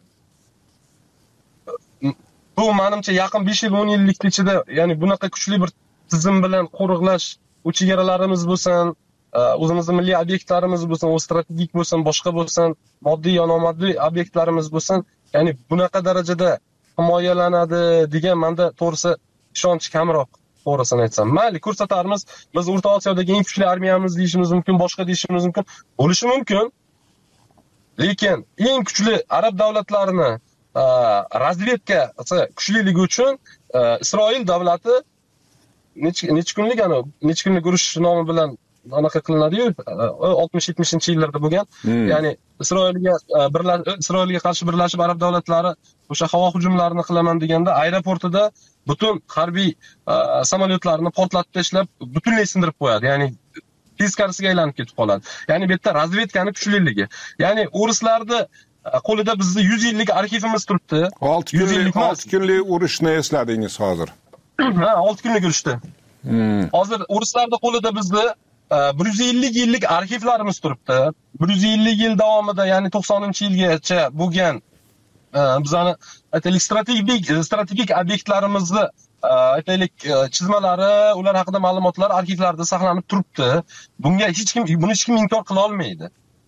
Bu menimcha yaqin 5 yil 10 yillik ichida, ya'ni bunaqa kuchli bir tizim bilan qo'riqlash, u chegaralarimiz bo'lsin, o'zimizning milliy obyektlarimiz bo'lsin, o strategik bo'lsin, boshqa bo'lsin, moddiy yo nomoddiy obyektlarimiz bo'lsin, ya'ni bunaqa darajada himoyalanadi degan menda to'g'risi ishonch kamroq. To'g'risini aytsam, mayli ko'rsatarmiz, biz O'rta Osiyodagi eng kuchli armiyamiz deyishimiz mumkin, boshqa deyishimiz mumkin, bo'lishi mumkin. Lekin eng kuchli arab davlatlarini razvedkasi kuchliligi uchun Isroil davlati necha kunlik urush nomi bilan anaqa qilinadi-yu, 60-70-yillarda bo'lgan. Ya'ni Isroilga qarshi birlashib arab davlatlari o'sha havo hujumlarini qilaman deganda aeroportida butun harbiy samolyotlarni portlatib tashlab butunlay sindirib qo'yadi. Ya'ni teskarisiga aylanib ketib qoladi. Ya'ni bu yerda razvedkani kuchliligi. Ya'ni o'rislarni qo'lida bizning 100 yillik arxivimiz turibdi. 6 kunlik urushni esladingiz hozir. Ha, 6 kunlik urushdi. Hozir o'rislarning qo'lida bizning 150 yillik arxivlarimiz turibdi. 150 yil davomida, ya'ni 90-yilgacha bo'lgan bizani aytaylik strategik obyektlarimizni aytaylik chizmalari, ular haqida ma'lumotlar arxivlarda saqlanib turibdi. Buni hech kim inkor qila olmaydi.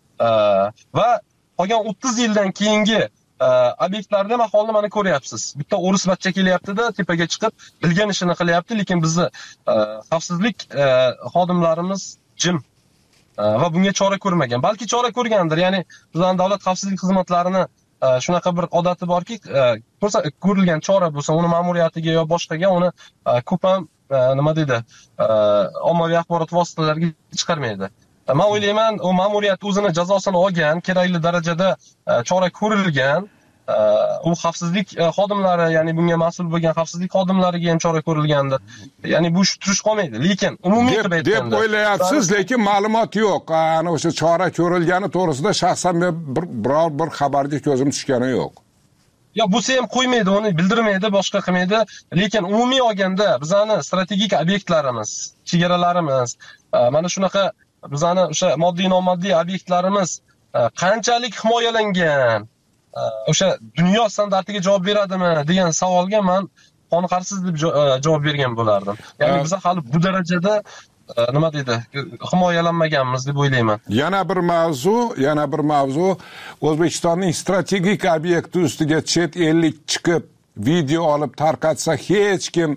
Va qolgan 30 yildan keyingi obyektlarda aholini mana ko'ryapsiz. Bitta o'ris bachcha kelyapti-da, tepaga chiqib bilgan ishini qilyapti, lekin bizni xavfsizlik xodimlarimiz jim va bunga chora ko'rmagan. Balki chora ko'rgandir. Ya'ni bizning davlat xavfsizlik xizmatlarini shunaqa bir odati borki, ko'rilgan chora bo'lsa, uni ma'muriyatiga yo boshqaga uni ko'p ham nima deydi, ommaviy axborot vositalariga chiqarmaydi. Men o'ylayman, u ma'muriyat o'zini jazosini olgan, kerakli darajada chora ko'rilgan, u xavfsizlik xodimlari, ya'ni bunga mas'ul bo'lgan xavfsizlik xodimlariga ham chora ko'rilgandir. Ya'ni bu turish qolmaydi. Lekin umumiy qilib aytganda deb o'ylayapsiz, lekin ma'lumot yo'q. Ana o'sha chora ko'rilgani to'g'risida shaxsan biror bir xabarga ko'zim tushgani yo'q. Yo, bo'lsa ham qo'ymaydi, uni bildirmaydi, boshqa qilmaydi. Lekin umumiy olganda bizani strategik obyektlarimiz, chegaralarimiz, mana shunaqa bizani o'sha moddiy nomoddiy obyektlarimiz qanchalik himoyalangan, o'sha dunyo standartiga javob beradimi degan savolga men qoniqarsiz deb javob bergan bo'lardim. Ya'ni biz hali bu darajada nima deydi, himoyalanmaganmiz deb o'ylayman. Yana bir mavzu O'zbekistonning strategik obyekti ustiga chet ellik chiqib video olib tarqatsa hech kim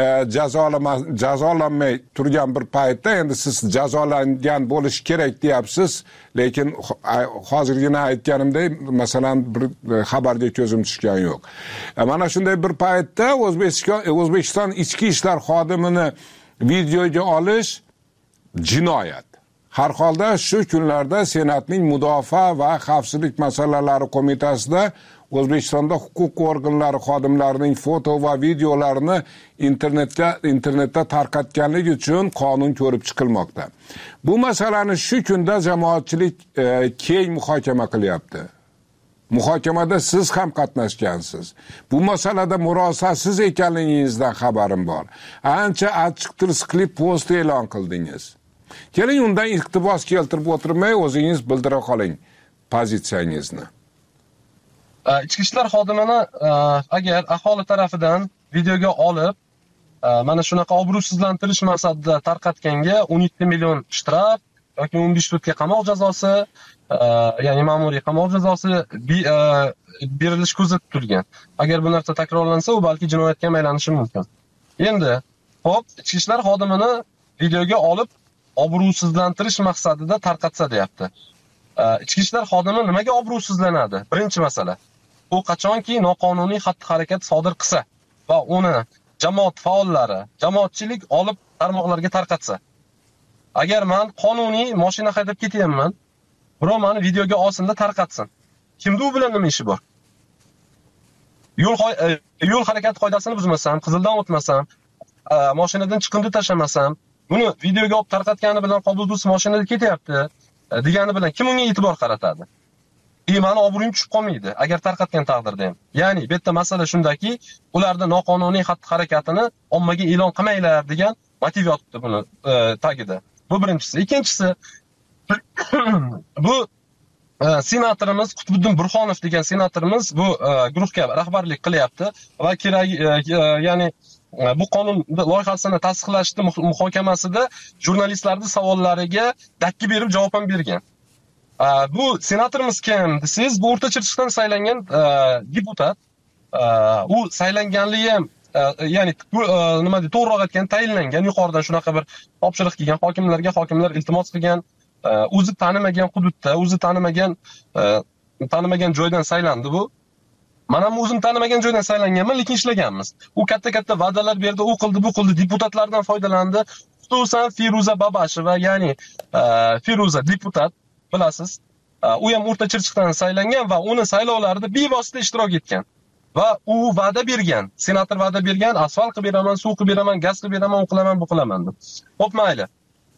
jazolanmay turgan bir paytda endi siz jazolangan bo'lish kerak deyapsiz, lekin hozirgina aytganimdek masalan bir xabarga ko'zim tushgani yo'q. Mana shunday bir paytda O'zbekiston ichki ishlar xodimini videoga olish jinoyat. Har holda shu kunlarda Senatning Mudofaa va xavfsizlik masalalari qo'mitasida O'zbekistonda huquq organlari xodimlarining foto va videolarini internetda tarqatganligi uchun qonun ko'rib chiqilmoqda. Bu masalani shu kunda jamoatchilik keng muhokama qilyapti. Muhokamada siz ham qatnashgansiz. Bu masalada murosasiz ekanligingizdan xabarim bor. Ancha achchiq-tirsiqli post e'lon qildingiz. Keling, undan iqtibos keltirib o'tirmay o'zingiz bildira qoling pozitsiyangizni. Ichki ishlar xodimini agar aholi tarafidan videoga olib mana shunaqa obro'sizlantirish maqsadida tarqatganga 17 million shtraf yoki 15 sutka qamoq jazosi, ya'ni ma'muriy qamoq jazosi berilish ko'zda tutilgan. Agar bu narsa takrorlansa, u balki jinoyatga aylanishi mumkin. Endi, hop, ichki ishlar xodimini videoga olib obro'sizlantirish maqsadida tarqatsa deyapti. Ichki ishlar xodimi nimaga obro'sizlanadi? Birinchi masala. U qachonki noqonuniy xatti-harakat sodir qilsa va uni jamoat faollari, jamoatchilik olib tarmoqlarga tarqatsa. Agar men qonuniy mashina haydab ketyapman, birov meni videoga olsin-da tarqatsin. Kimda u bilan nima ishi bor? Yo'l harakati qoidasini buzmasam, qizildan o'tmasam, mashinadan chiqindi tashlamasam, buni videoga olib tarqatgani bilan Qobuldus mashinada ketyapti degani bilan kim unga e'tibor qaratadi? Meni obro'yim tushib qolmaydi agar tarqatgan taqdirda ham. Ya'ni bu yerda masala shundaki, ularda noqonuniy xatti-harakatini ommaga e'lon qilmanglar degan motiv yotibdi buni tagida. Bu birinchisi. Ikkinchisi, bu senatorimiz Qutbiddin Burxonov degan senatorimiz bu guruhga rahbarlik qilyapti va kerak, ya'ni bu qonun loyihasini tasdiqlashni muhokamasida jurnalistlarning savollariga dakki berib javob ham bergan. Bu senatorimiz kim desiz, bu O'rta Chirchiqdan saylangan deputat. U saylanganligi ham ya'ni nima deydi, to'g'riroq aytgan tayinlangan, yuqoridan shunaqa bir topshiriq kelgan, hokimlar iltimos qilgan, o'zi tanimagan hududda, o'zi tanimagan joydan saylandi bu. Men ham o'zim tanimagan joydan saylanganman, lekin ishlaganmiz. U katta va'dalar berdi, u qildi, bu qildi, deputatlardan foydalandi. Xususan Feruza Babasheva, ya'ni Feruza deputat, bilasiz. U ham O'rta Chirchiqdan saylangan va uni saylovlarida bevosita ishtirok etgan. Va u va'da bergan, senator va'da bergan, asfalt qilib beraman, suv qilib beraman, gaz qilib beraman, u qilaman, bu qilaman deb. Xo'p, mayli.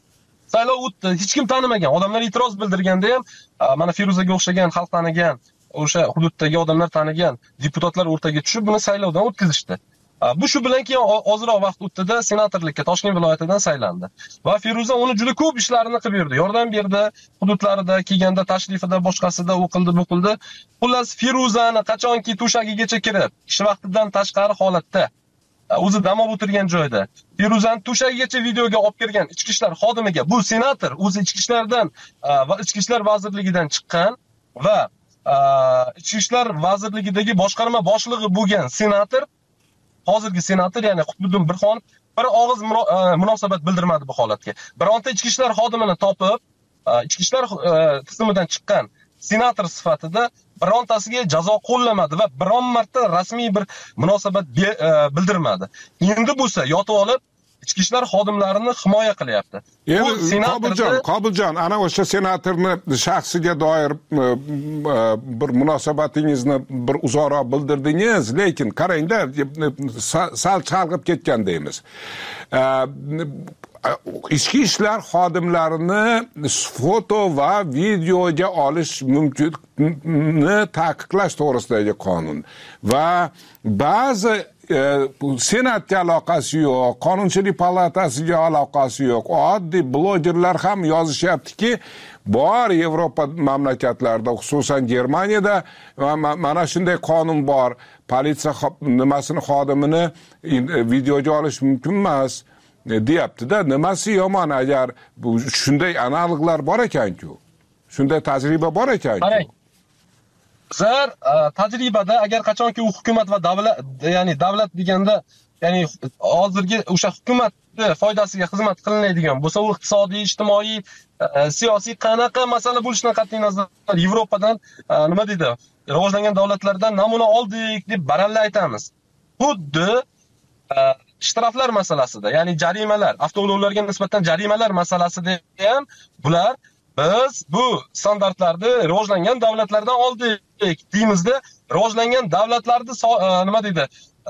saylov o'tdi, hech kim tanimagan. Odamlar e'tiroz bildirganda ham mana Feruzaga o'xshagan xalq tanigan, o'sha hududdagi odamlar tanigan deputatlar o'rtaga tushib buni saylovdan o'tkazishdi. Bu shu bilan keyin ozroq vaqt o'tdi-da senatorlikka Toshkent viloyatidan saylandi. Va Feruza uni juda ko'p ishlarini qilib berdi, yordam berdi, hududlarida, kelganda tashrifida, boshqasida o'qildi, bu qildi. Xullas Feruzani qachonki to'shagigacha kirib, ish vaqtidan tashqari holatda o'zi dam olib o'tirgan joyda Feruzani to'shagigacha videoga olib kirgan ichki ishlar xodimiga, bu senator o'zi ichki ishlardan va ichki ishlar vazirligidan chiqqan va ichki ishlar vazirligidagi boshqarma boshlig'i bo'lgan senator, hozirgi senator, ya'ni Qutbiddin Birxonov bir og'iz munosabat bildirmadi bu holatga. Bironta ichki ishlar xodimini topib, ichki ishlar tizimidan chiqqan senator sifatida birontasiga jazo qo'llamadi va biron marta rasmiy bir munosabat bildirmadi. Endi bo'lsa yotib olib ichki ishlar xodimlarini himoya qilyapti. Qobiljon, ana o'sha senatorni shaxsiga doir bir munosabatingizni bir uzoqroq bildirdingiz, lekin qarangda, sal chalg'ib ketgan deymiz. Ichki ishlar xodimlarini foto va videoga olish mumkinni taqiqlash to'g'risidagi qonun va ba'zi senatga aloqasi yo'q, qonunchilik palatasiga aloqasi yo'q, oddiy blogerlar ham yozishyaptiki, bor Yevropa mamlakatlarida, xususan Germaniyada mana shunday qonun bor. Politsiya nimasini xodimini videoga olish mumkin emas deyapti-da. Nimasi yomon agar shunday analoglar bor ekan-ku? Shunday tajriba bor ekan-ku? Bizlar tajribada agar qachonki u hukumat va davlat, ya'ni davlat deganda, ya'ni hozirgi o'sha hukumatni foydasiga xizmat qilinadigan bo'lsa, u iqtisodiy, ijtimoiy, siyosiy qanaqa masala bo'lishidan qat'iy nazar Yevropadan nima deydi, rivojlangan davlatlardan namuna oldik deb baralla aytamiz. Xuddi shtraflar masalasida, ya'ni jarimalar, avtoulovlarga nisbatan jarimalar masalasida ham bular biz bu standartlarni rivojlangan davlatlardan oldik deymizda, rivojlangan davlatlarni nima deydi,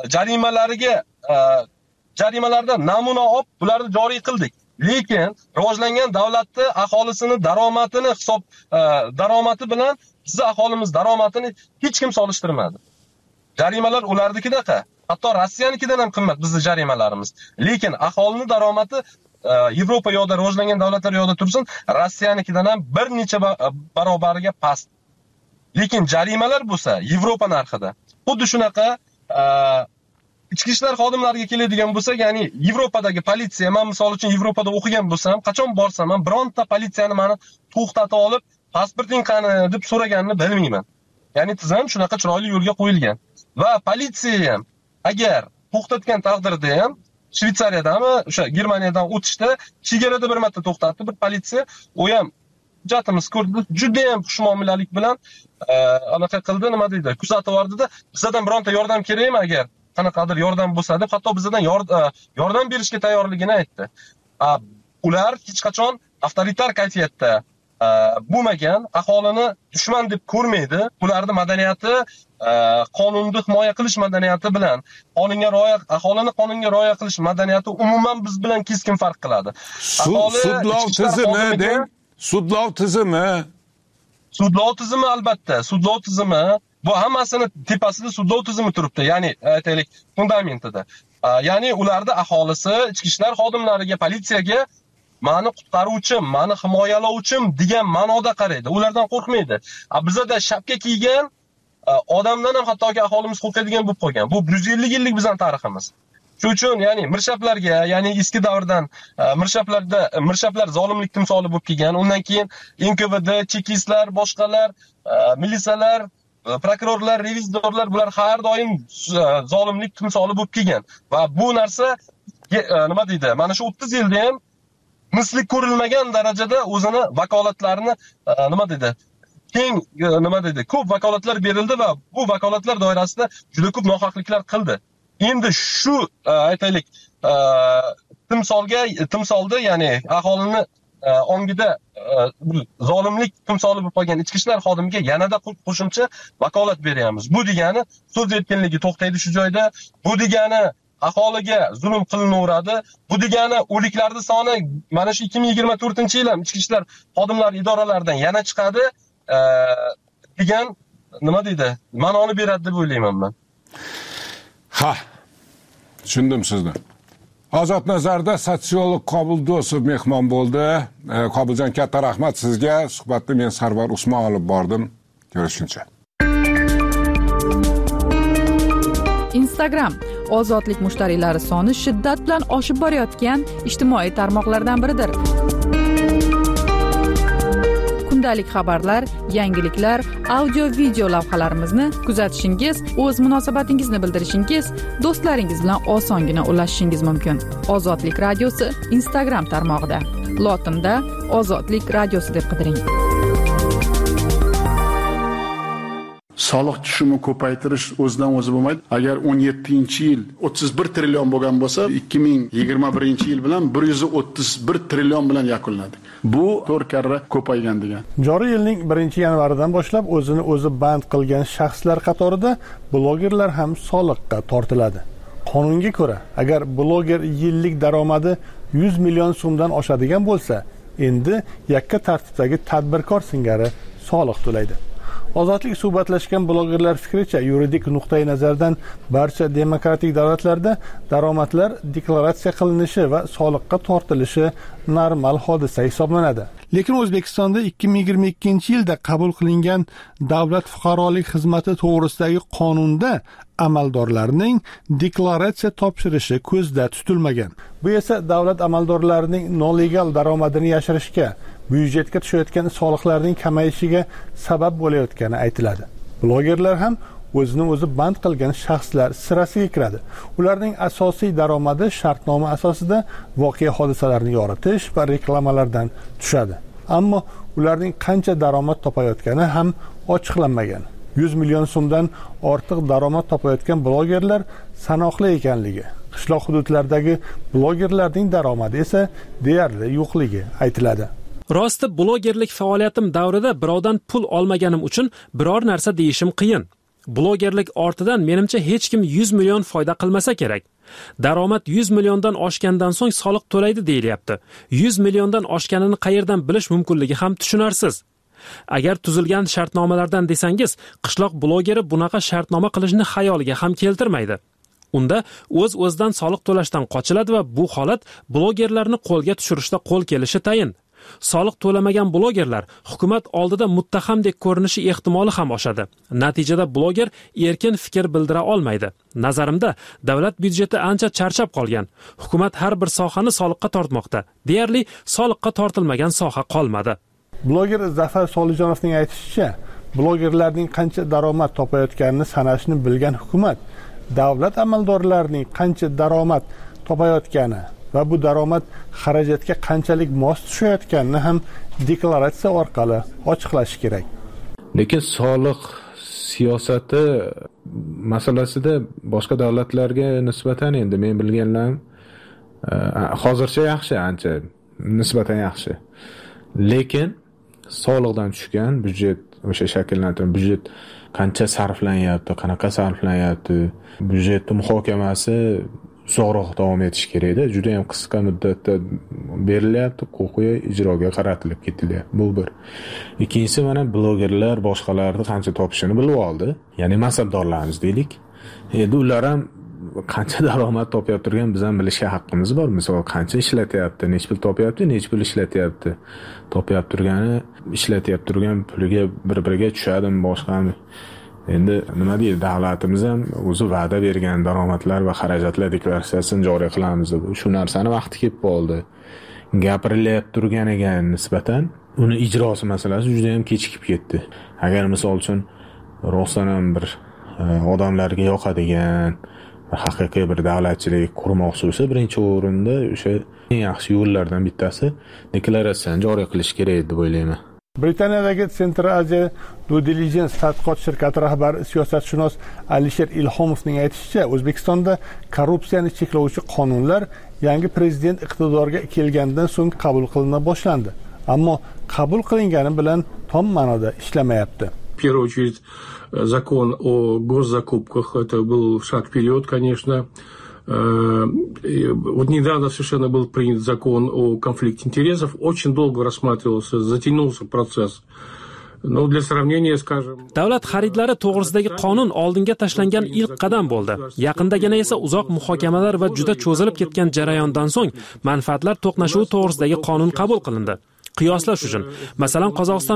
jarimalardan namuna olib bularni joriy qildik. Lekin rivojlangan davlatni aholisini daromati bilan bizning aholimiz daromadini hech kim solishtirmadi. Jarimalar ularnikidaqa, hatto Rossiyanikidan ham qimmat bizning jarimalarimiz. Lekin aholini daromati Yevropa yo'da rivojlangan davlatlar yo'da tursin, Rossiyanikidan ham bir necha barobariga past. Lekin jarimalar bo'lsa Yevropa narxida. Xuddi shunaqa ichki ishlar xodimlariga keladigan bo'lsak, ya'ni Yevropadagi politsiya, men misol uchun Yevropada o'qigan bo'lsam, qachon borsam ham bironta politsiyani meni to'xtatib olib, pasporting qani deb so'raganini bilmayman. Ya'ni tizim shunaqa chiroyli yo'lga qo'yilgan. Va politsiya ham agar to'xtatgan taqdirda ham Shvetsariyadami, o'sha Germaniyadan o'tishda chegarada bir marta to'xtatdi bir politsiya, u ham hujjatimiz ko'rdi, juda ham xushmuomalalik bilan anaqa qildi, nima deydi, kuzatib yordida, bizdan bironta yordam kerakmi agar qanaqadir yordam bo'lsa deb, hatto bizdan yordam berishga tayyorligini aytdi. Ular hech qachon avtoritar kayfiyatda bo'lmagan, aholini dushman deb ko'rmaydi. Ularning madaniyati qonunni himoya qilish madaniyati bilan aholini qonunga rioya qilish madaniyati umuman biz bilan keskin farq qiladi. Sudlov tizimi albatta, sudlov tizimi bu hammasini tepasida sudlov tizimi turibdi, ya'ni aytaylik fundamentida. Ya'ni ularda aholisi ichki ishlar xodimlariga, politsiyaga mani qutqaruvchim, mani himoyalovchim degan ma'noda qaraydi. Ulardan qo'rqmaydi. Bizda shapka kiygan odamdan ham hattoki aholimiz qo'rqadigan bo'lib qolgan. Bu 150 yillik bizning tariximiz. Shuning uchun, ya'ni mirshaplarga, ya'ni eski davrdan mirshaplar zolimlik timsoli bo'lib kelgan. Undan keyin NKVD, chekistlar, boshqalar, militsiyalar, prokurorlar, revizorlar bular har doim zolimlik timsoli bo'lib kelgan. Va bu narsa nima deydi? Mana shu 30 yilda ham misli ko'rilmagan darajada o'zini vakolatlarini nima deydi? Keng nima deydi? Ko'p vakolatlar berildi va bu vakolatlar doirasida juda ko'p nohaqliklar qildi. Endi shu aytaylik timsolda, ya'ni aholini ongida zolimlik timsoli bo'lib qolgan ichki ishlar xodimiga yanada qo'shimcha vakolat beryapmiz. Bu degani so'z erkinligi to'xtaydi shu joyda. Bu degani aholiga zulm qilinaveradi. Bu degani o'liklarning soni mana shu 2024-yil ham ichki ishlar xodimlari idoralaridan yana chiqadi degan nima deydi? Ma'noni beradi deb o'ylayman men. Ha. Tushundim sizni. Ozod nazarda sotsiolog Qobul Do'stov mehmon bo'ldi. Qobuljon, katta rahmat sizga. Suhbatni men Sarvar Usmon olib bordim. Ko'rishguncha. Instagram ozodlik mushtariylari soni shiddat bilan oshib borayotgan ijtimoiy tarmoqlardan biridir. Kundalik xabarlar, yangiliklar, audio-video lavhalarimizni kuzatishingiz, o'z munosabatingizni bildirishingiz, do'stlaringiz bilan osongina ulashishingiz mumkin. Ozodlik radiosi Instagram tarmog'ida. Lotinda Ozodlik radiosi deb qidiring. Soliq tushumini ko'paytirish o'zidan o'zi bo'lmaydi. Agar 17-yil 31 trillion bo'lgan bo'lsa, 2021-yil bilan 131 trillion bilan yakunladi. Bu 4 karra ko'paygan degan. Joriy yilning 1-yanvaridan boshlab o'zini o'zi band qilgan shaxslar qatorida blogerlar ham soliqqa tortiladi. Qonunga ko'ra, agar bloger yillik daromadi 100 million so'mdan oshadigan bo'lsa, endi yakka tartibdagi tadbirkor singari soliq to'laydi. Ozodlik suhbatlashgan blogerlar fikricha, yuridik nuqtai nazardan barcha demokratik davlatlarda daromadlar deklaratsiya qilinishi va soliqqa tortilishi normal hodisa hisoblanadi. Lekin O'zbekistonda 2022-yilda qabul qilingan Davlat fuqarolik xizmati to'g'risidagi qonunda amaldorlarning deklaratsiya topshirishi ko'zda tutilmagan. Bu esa davlat amaldorlarining nolegal daromadini yashirishga, byudjetga tushayotgan soliqlarning kamayishiga sabab bo'layotgani aytiladi. Blogerlar ham o'zini o'zi band qilgan shaxslar sirasiga kiradi. Ularning asosiy daromadi shartnoma asosida voqea hodisalarni yoritish va reklamalardan tushadi. Ammo ularning qancha daromad topayotgani ham ochiqlanmagan. 100 million so'mdan ortiq daromad topayotgan blogerlar sanoqli ekanligi, qishloq hududlardagi blogerlarning daromadi esa deyarli yo'qligi aytiladi. Rosti blogerlik faoliyatim davrida birovdan pul olmaganim uchun biror narsa deyishim qiyin. Blogerlik ortidan menimcha hech kim 100 million foyda qilmasa kerak. Daromad 100 milliondan oshgandan so'ng soliq to'laydi deyilyapti. 100 milliondan oshganini qayerdan bilish mumkinligi ham tushunarsiz. Agar tuzilgan shartnomalardan desangiz, qishloq blogeri bunaqa shartnoma qilishni xayoliga ham keltirmaydi. Unda o'z-o'zidan soliq to'lashdan qochiladi va bu holat blogerlarni qo'lga tushirishda qo'l kelishi tayin. Soliq to'lamagan blogerlar hukumat oldida muttaham-dek ko'rinishi ehtimoli ham oshadi. Natijada bloger erkin fikr bildira olmaydi. Nazarimda, davlat byudjeti ancha charchab qolgan. Hukumat har bir sohani soliqqa tortmoqda. Deyarli soliqqa tortilmagan soha qolmadi. Bloger Zafar Solijonovning aytishicha, blogerlarning qancha daromad topayotganini sanashni bilgan hukumat davlat amaldorlarining qancha daromad topayotgani va bu daromad xarajatga qanchalik mos tushayotganini ham deklaratsiya orqali ochiqlash kerak. Lekin soliq siyosati masalasida boshqa davlatlarga nisbatan endi men bilganlarim hozircha yaxshi, ancha nisbatan yaxshi. Lekin soliqdan tushgan byudjet, o'sha shakllantirilgan byudjet qancha sarflanyapti, qanaqa sarflanyapti, byudjetning muhokamasi uzoqroq davom etishi kerak-da. Juda ham qisqa muddatda berilyapti, huquqiy ijroga qaratilib ketilyapti. Bu bir. Ikkinchisi, mana blogerlar boshqalarni qancha topishini bilib oldi. Ya'ni mansabdorlarimiz deylik. Endi ular ham qancha daromad topyapti turgan biz ham bilishga haqqimiz bor. Misol qancha ishlatyapti, nech pul topyapti, nech pul ishlatyapti. Topyapti turgani, ishlatyapti turgan puliga bir-biriga tushadimi, boshqami? Endi nima deydi, davlatimiz ham o'zi va'da bergan daromadlar va xarajatlar deklaratsiyasini joriy qilamiz deb shu narsani vaqti kelib qoldi. Gapirilyapti turganiga nisbatan uni ijrosi masalasi juda ham kechikib ketdi. Agar misol uchun rostdan ham bir odamlarga yoqadigan haqiqiy bir davlatchilik qurmoqchi bo'lsa, birinchi o'rinda o'sha eng yaxshi yo'llardan bittasi deklaratsiyani joriy qilish kerak deb o'ylayman. Britaniyadagi Central Asia Due Diligence tadqiqot shirkati rahbari siyosatshunos Alisher Ilhomovning aytishicha, O'zbekistonda korrupsiyani cheklovchi qonunlar yangi prezident iqtidorga kelgandan so'ng qabul qilina boshlandi. Ammo qabul qilingani bilan tom ma'noda ishlamayapti. В первую очередь, закон о госзакупках. Это был шаг вперед, конечно. Вот недавно совершенно был принят закон о конфликте интересов, очень долго рассматривался, затянулся процесс. Но для сравнения, скажем... Davlat xaridlari to'g'risidagi qonun oldinga tashlangan ilk qadam bo'ldi. Yaqindagina esa uzoq muhokamalar va juda cho'zilib ketgan jarayondan so'ng manfaatlar to'qnashuvi to'g'risidagi qonun qabul qilindi. Qiyoslash uchun, masalan, Qozog'iston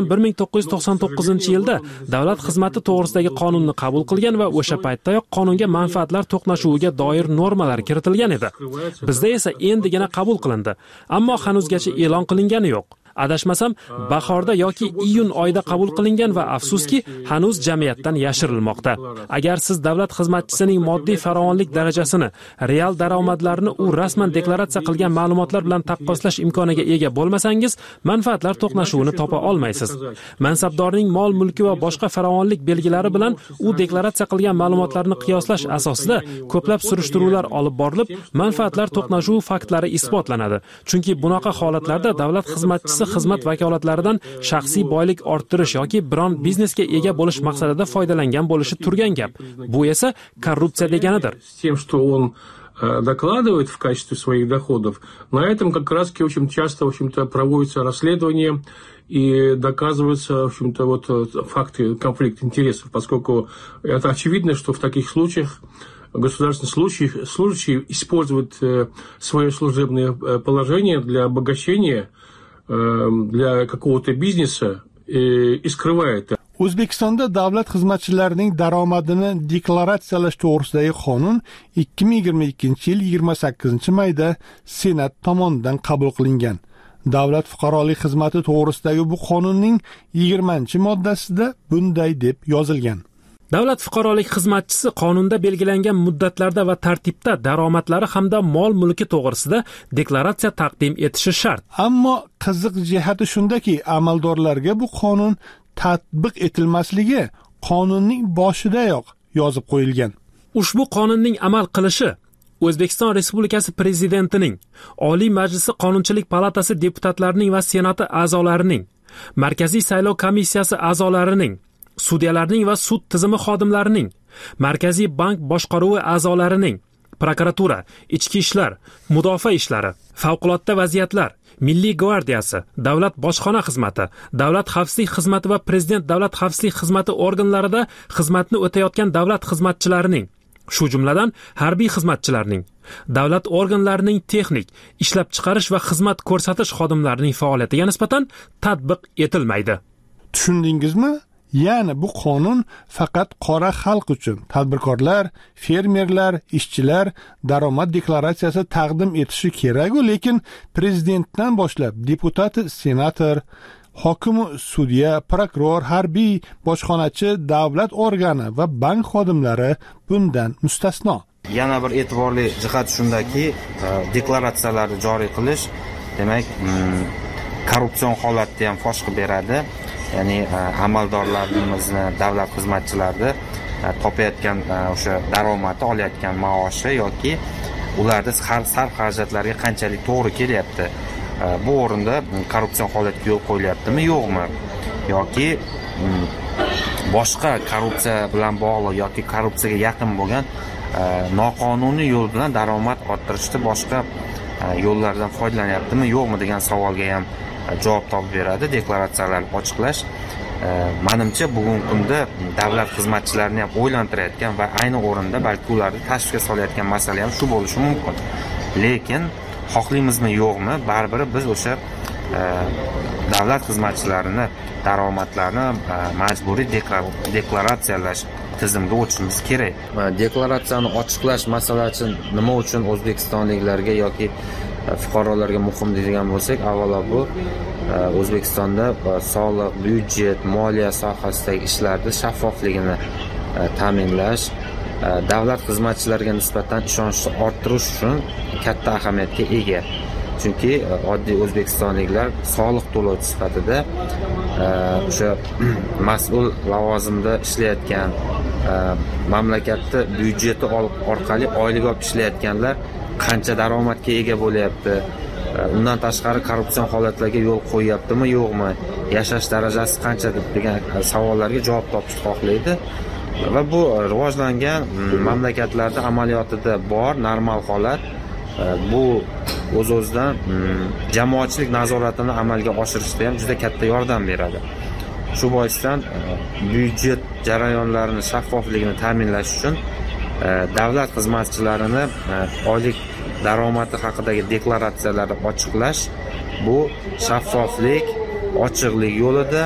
1999-yilda davlat xizmati to'g'risidagi qonunni qabul qilgan va o'sha paytdayoq qonunga manfaatlar to'qnashuviga doir normalar kiritilgan edi. Bizda esa endigina qabul qilindi, ammo hanuzgacha e'lon qilingani yo'q. Adashmasam, bahorda yoki iyun oyida qabul qilingan va afsuski, hanuz jamiyatdan yashirilmoqda. Agar siz davlat xizmatchisining moddiy farovonlik darajasini, real daromadlarini u rasman deklaratsiya qilgan ma'lumotlar bilan taqqoslash imkoniga ega bo'lmasangiz, manfaatlar to'qnashuvini topa olmaysiz. Mansabdorning mol-mulki va boshqa farovonlik belgilari bilan u deklaratsiya qilgan ma'lumotlarni qiyoslash asosida ko'plab surishtiruvlar olib borilib, manfaatlar to'qnashuvi faktlari isbotlanadi. Chunki bunaqa holatlarda davlat xizmatchisi xizmat vakolatlaridan shaxsiy boylik orttirish yoki biron biznesga ega bo'lish maqsadida foydalangan bo'lishi turgan gap. Bu esa korrupsiya deganidir. Тем, что он докладывает в качестве своих доходов, на этом как раз очень часто, в общем-то, проводится расследование и доказываются, в общем-то, вот факты конфликта интересов, поскольку это очевидно, что в таких случаях государственные служащие используют свое служебное положение для обогащения, для какого-то бизнеса и скрывает. O'zbekistonda davlat xizmatchilarining daromadini deklaratsiyalash to'g'risidagi qonun 2022-yil 28-mayda Senat tomonidan qabul qilingan. Davlat fuqarolik xizmati to'g'risidagi bu qonunning 20-moddasida bunday deb yozilgan. Davlat fuqarolik xizmatchisi qonunda belgilangan muddatlarda va tartibda daromadlari hamda mol-mulki to'g'risida deklaratsiya taqdim etishi shart. Ammo qiziq jihati shundaki, amaldorlarga bu qonun tatbiq etilmasligi qonunning boshidayoq yozib qo'yilgan. Ushbu qonunning amal qilishi O'zbekiston Respublikasi Prezidentining, Oliy Majlisi Qonunchilik palatasi deputatlarining va Senati a'zolarining, Markaziy saylov komissiyasi a'zolarining, sudyalarning va sud tizimi xodimlarining, Markaziy bank boshqaruvi a'zolarining, prokuratura, ichki ishlar, mudofaa ishlari, favqulodda vaziyatlar, Milliy gvardiyasi, davlat bojxona xizmati, davlat xavfsizlik xizmati va prezident davlat xavfsizlik xizmati organlarida xizmatni o'tayotgan davlat xizmatchilarining, shu jumladan harbiy xizmatchilarning, davlat organlarining texnik, ishlab chiqarish va xizmat ko'rsatish xodimlarining faoliyatiga nisbatan tatbiq etilmaydi. Tushundingizmi? Ya'ni bu qonun faqat qora xalq uchun, tadbirkorlar, fermerlar, ishchilar daromad deklaratsiyasi taqdim etishi kerak-ku, lekin prezidentdan boshlab deputat, senator, hokim, sudya, prokuror, harbiy, bojxonachi, davlat organi va bank xodimlari bundan mustasno. Yana bir e'tiborli jihat shundaki, deklaratsiyalarni joriy qilish, demak, korrupsion holatni ham fosh qilib beradi. Ya'ni amaldorlarimizni, davlat xizmatchilarida topayotgan o'sha daromadi, olayotgan maoshi yoki ularda sarf-xarajatlarga qanchalik to'g'ri kelyapti. Bu o'rinda korrupsion holatga yo'l qo'yilyaptimi, yo'qmi? Yoki boshqa korrupsiya bilan bog'liq yoki korrupsiyaga yaqin bo'lgan noqonuniy yo'l bilan daromad orttirishda boshqa yo'llardan foydalanyaptimi, yo'qmi degan savolga ham javob topib beradi deklaratsiyalarni ochiqlash. Menimcha bugungi kunda davlat xizmatchilarini ham o'ylantirayotgan va ayni o'rinda balki ularni tashvishga solayotgan masala ham shu bo'lishi mumkin. Lekin xohlaymizmi yo'qmi, baribir biz o'sha davlat xizmatchilarini daromadlarini majburiy deklaratsiyalash tizimiga o'tishimiz kerak. Deklaratsiyani ochiqlash masalasi nima uchun o'zbekistonliklarga yoki fuqarolarga muhim degan bo'lsak, avvalo bu O'zbekistonda soliq, byudjet, moliya sohasidagi ishlarda shaffofligini ta'minlash, davlat xizmatchilariga nisbatan ishonchni orttirish uchun katta ahamiyatga ega. Chunki oddiy o'zbekistonliklar soliq to'lovchi sifatida o'sha mas'ul lavozimda ishlayotgan, mamlakatda byudjeti orqali oylik olib ishlayotganlar qancha daromadga ega bo'lyapti, undan tashqari korrupsion holatlarga yo'l qo'yyaptimi, yo'qmi, yashash darajasi qancha degan savollarga javob topishni xohlaydi. va bu rivojlangan mamlakatlarda amaliyotida bor normal holat. Bu o'z-o'zidan jamoatchilik nazoratini amalga oshirishda ham juda katta yordam beradi. Shu boisdan byudjet jarayonlarini shaffofligini ta'minlash uchun davlat xizmatchilarini oylik daromadi haqidagi deklaratsiyalarni ochiqlash bu shaffoflik, ochiqlik yo'lida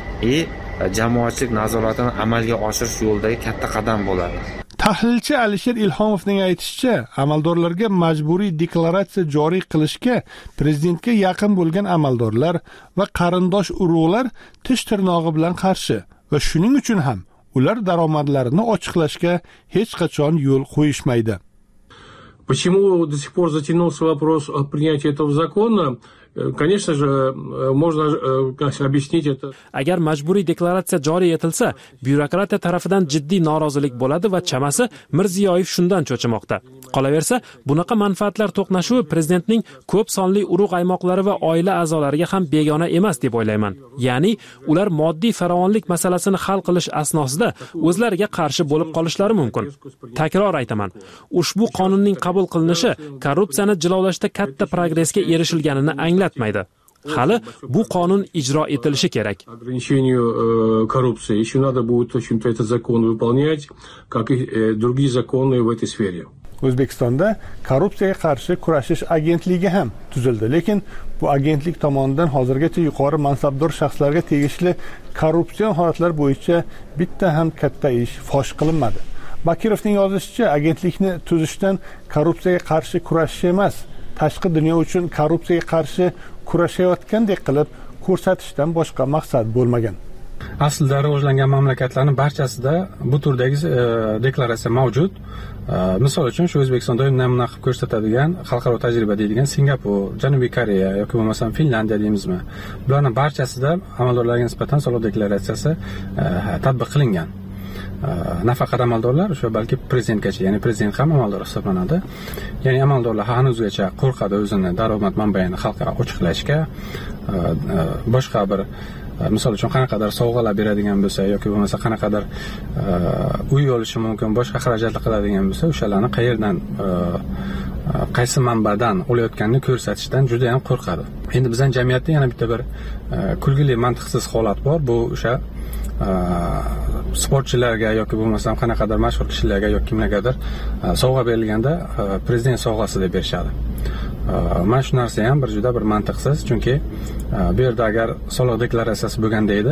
jamoatchilik nazoratini amalga oshirish yo'lidagi katta qadam bo'ladi. Tahlilchi Alisher Ilhomovning aytishicha, amaldorlarga majburiy deklaratsiya joriy qilishga prezidentga yaqin bo'lgan amaldorlar va qarindosh urug'lar tish tirnog'i bilan qarshi va shuning uchun ham ular daromadlarini ochiqlashga hech qachon yo'l qo'yishmaydi. Почему до сих пор затянулся вопрос о принятии этого закона? Конечно же, можно объяснить это. Agar majburiy deklaratsiya joriy etilsa, byurokratiya tarafidan jiddiy norozilik bo'ladi va chamasi Mirziyoyev shundan cho'chimoqda. Qolaversa, bunaqa manfaatlar to'qnashuvi prezidentning ko'p sonli urug' aymoqlari va oila a'zolariga ham begona emas deb o'ylayman. Ya'ni, ular moddiy farovonlik masalasini hal qilish asnosida o'zlariga qarshi bo'lib qolishlari mumkin. Takror aytaman, ushbu qonunning qabul qilinishi korrupsiyani jilovlashda katta progressga erishilganini anglatmaydi. Hali bu qonun ijro etilishi kerak. Ограничению коррупции. Еще надо будет, в общем-то, этот закон выполнять, как и другие законы в этой сфере. O'zbekistonda korrupsiyaga qarshi kurashish agentligi ham tuzildi, lekin bu agentlik tomonidan hozirgacha yuqori mansabdor shaxslarga tegishli korrupsion holatlar bo'yicha bitta ham katta ish fosh qilinmadi. Bakirovning yozishicha, agentlikni tuzishdan korrupsiyaga qarshi kurashish emas, tashqi dunyo uchun korrupsiyaga qarshi kurashayotgandek qilib ko'rsatishdan boshqa maqsad bo'lmagan. Aslida rivojlangan mamlakatlarning barchasida bu turdagi deklaratsiya mavjud. Misol uchun shu O'zbekistonda namuna qilib ko'rsatadigan xalqaro tajriba deydigan Singapur, Janubiy Koreya yoki bo'lmasam Finlandiya deymizmi. Bularning barchasida amaldorlarga nisbatan soliq deklaratsiyasi tatbiq qilingan. Nafaqat amaldorlar, o'sha balki prezidentgacha, ya'ni prezident ham amaldor hisoblanadi. Ya'ni amaldorlar hanuzgacha qo'rqadi o'zini daromad manbaini xalqqa ochiqlashga, boshqa bir misol uchun qanaqadir sovg'alar beradigan bo'lsa yoki bo'lmasa qanaqadir uy olishi mumkin, boshqa xarajatlar qiladigan bo'lsa, o'shalarni qayerdan qaysi manbadan olayotganini ko'rsatishdan juda ham qo'rqadi. Endi bizning jamiyatda yana bitta bir kulgili mantiqsiz holat bor. Bu o'sha sportchilarga yoki bo'lmasam qanaqadir mashhur kishilarga yoki kimlargadir sovg'a berilganda prezident sovg'asi deb berishadi. Mana shu narsa ham bir juda bir mantiqsiz, chunki bu yerda agar soliq deklaratsiyasi bo'lganda edi,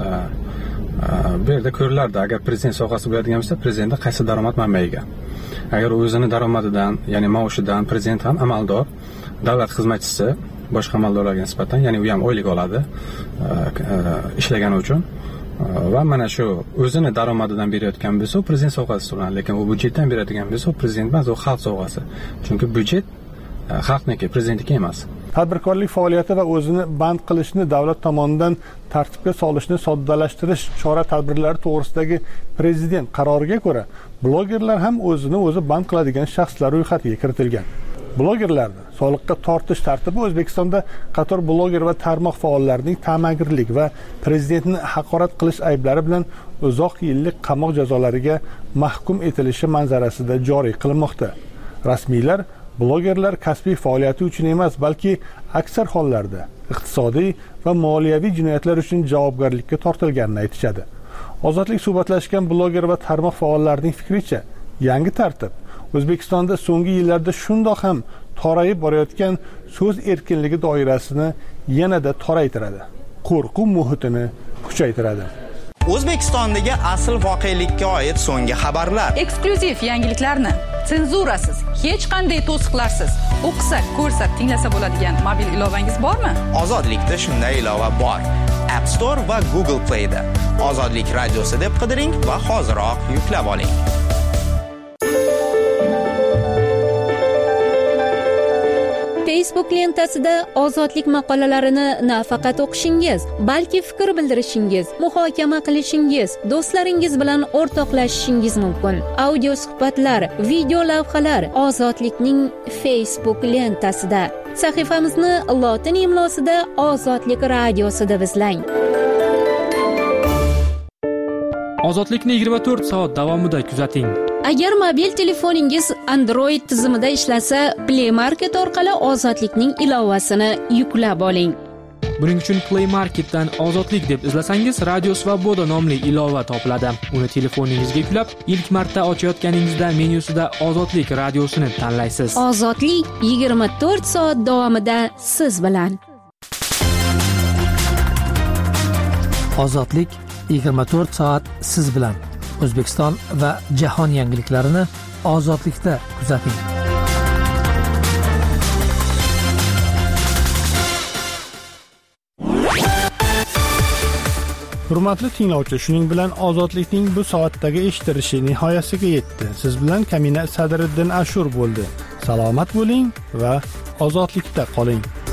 bu yerda ko'rilardi, agar prezident sovg'asi bo'ladigan bo'lsa, prezidentda qaysi daromad manbaiga. Agar o'zini daromadidan, ya'ni maoshidan prezident ham amaldor, davlat xizmatchisi boshqa amaldorlarga nisbatan, ya'ni u ham oylik oladi ishlagani uchun. Va mana shu o'zini daromadidan berayotgan bo'lsa, u prezident sovg'asi hisoblanadi, lekin u byudjetdan beradigan bo'lsa, u prezident emas, u xalq sovg'asi. Chunki byudjet xalqniki, prezidentniki emas. Tadbirkorlik faoliyati va o'zini band qilishni davlat tomonidan tartibga solishni soddalashtirish chora-tadbirlari to'g'risidagi prezident qaroriga ko'ra, blogerlar ham o'zini o'zi band qiladigan shaxslar ro'yxatiga kiritilgan. Blogerlarni soliqqa tortish tartibi O'zbekistonda qator bloger va tarmoq faollarining ta'magirlik va prezidentni haqorat qilish ayblari bilan uzoq yillik qamoq jazolariga mahkum etilishi manzarasida joriy qilinmoqda. Rasmiylar blogerlar kasbiy faoliyati uchun emas, balki aksar hollarda iqtisodiy va moliyaviy jinoyatlar uchun javobgarlikka tortilganini aytishadi. Ozodlik suhbatlashgan bloger va tarmoq faollarining fikricha, yangi tartib O'zbekistonda so'nggi yillarda shundoq ham torayib borayotgan so'z erkinligi doirasini yanada toraytiradi. Qo'rquv muhitini kuchaytiradi. O'zbekistondagi asl voqelikka oid so'nggi xabarlar, eksklyuziv yangiliklarni senzurasiz, hech qanday to'siqlarsiz o'qisa, ko'rsa, tinglasa bo'ladigan mobil ilovangiz bormi? Ozodlikda shunday ilova bor. App Store va Google Play da Ozodlik radiosi deb qidiring va hoziroq yuklab oling. Facebook lentasida ozodlik maqolalarini nafaqat o'qishingiz, balki fikr bildirishingiz, muhokama qilishingiz, do'stlaringiz bilan o'rtoqlashishingiz mumkin. Audio suhbatlar, video lavhalar ozodlikning Facebook lentasida. Sahifamizni lotin imlosida Ozodlik radiosida izlang. Ozodlikni 24 soat davomida kuzating. Agar mobil telefoningiz Android tizimida ishlasa, Play Market orqali Ozodlikning ilovasini yuklab oling. Buning uchun Play Marketdan Ozodlik deb izlasangiz, Radio Svoboda nomli ilova topiladi. Uni telefoningizga yuklab, ilk marta ochayotganingizda menyusida Ozodlik radiosini tanlaysiz. Ozodlik 24 soat davomida siz bilan. Ozodlik 24 soat siz bilan. O'zbekiston va jahon yangiliklarini Ozodlikda kuzating. Hurmatli tinglovchi, shuning bilan Ozodlikning bu soatdagi eshitilishi nihoyasiga yetdi. Siz bilan Kamina Sadriddin Ashur bo'ldi. Salomat bo'ling va ozodlikda qoling.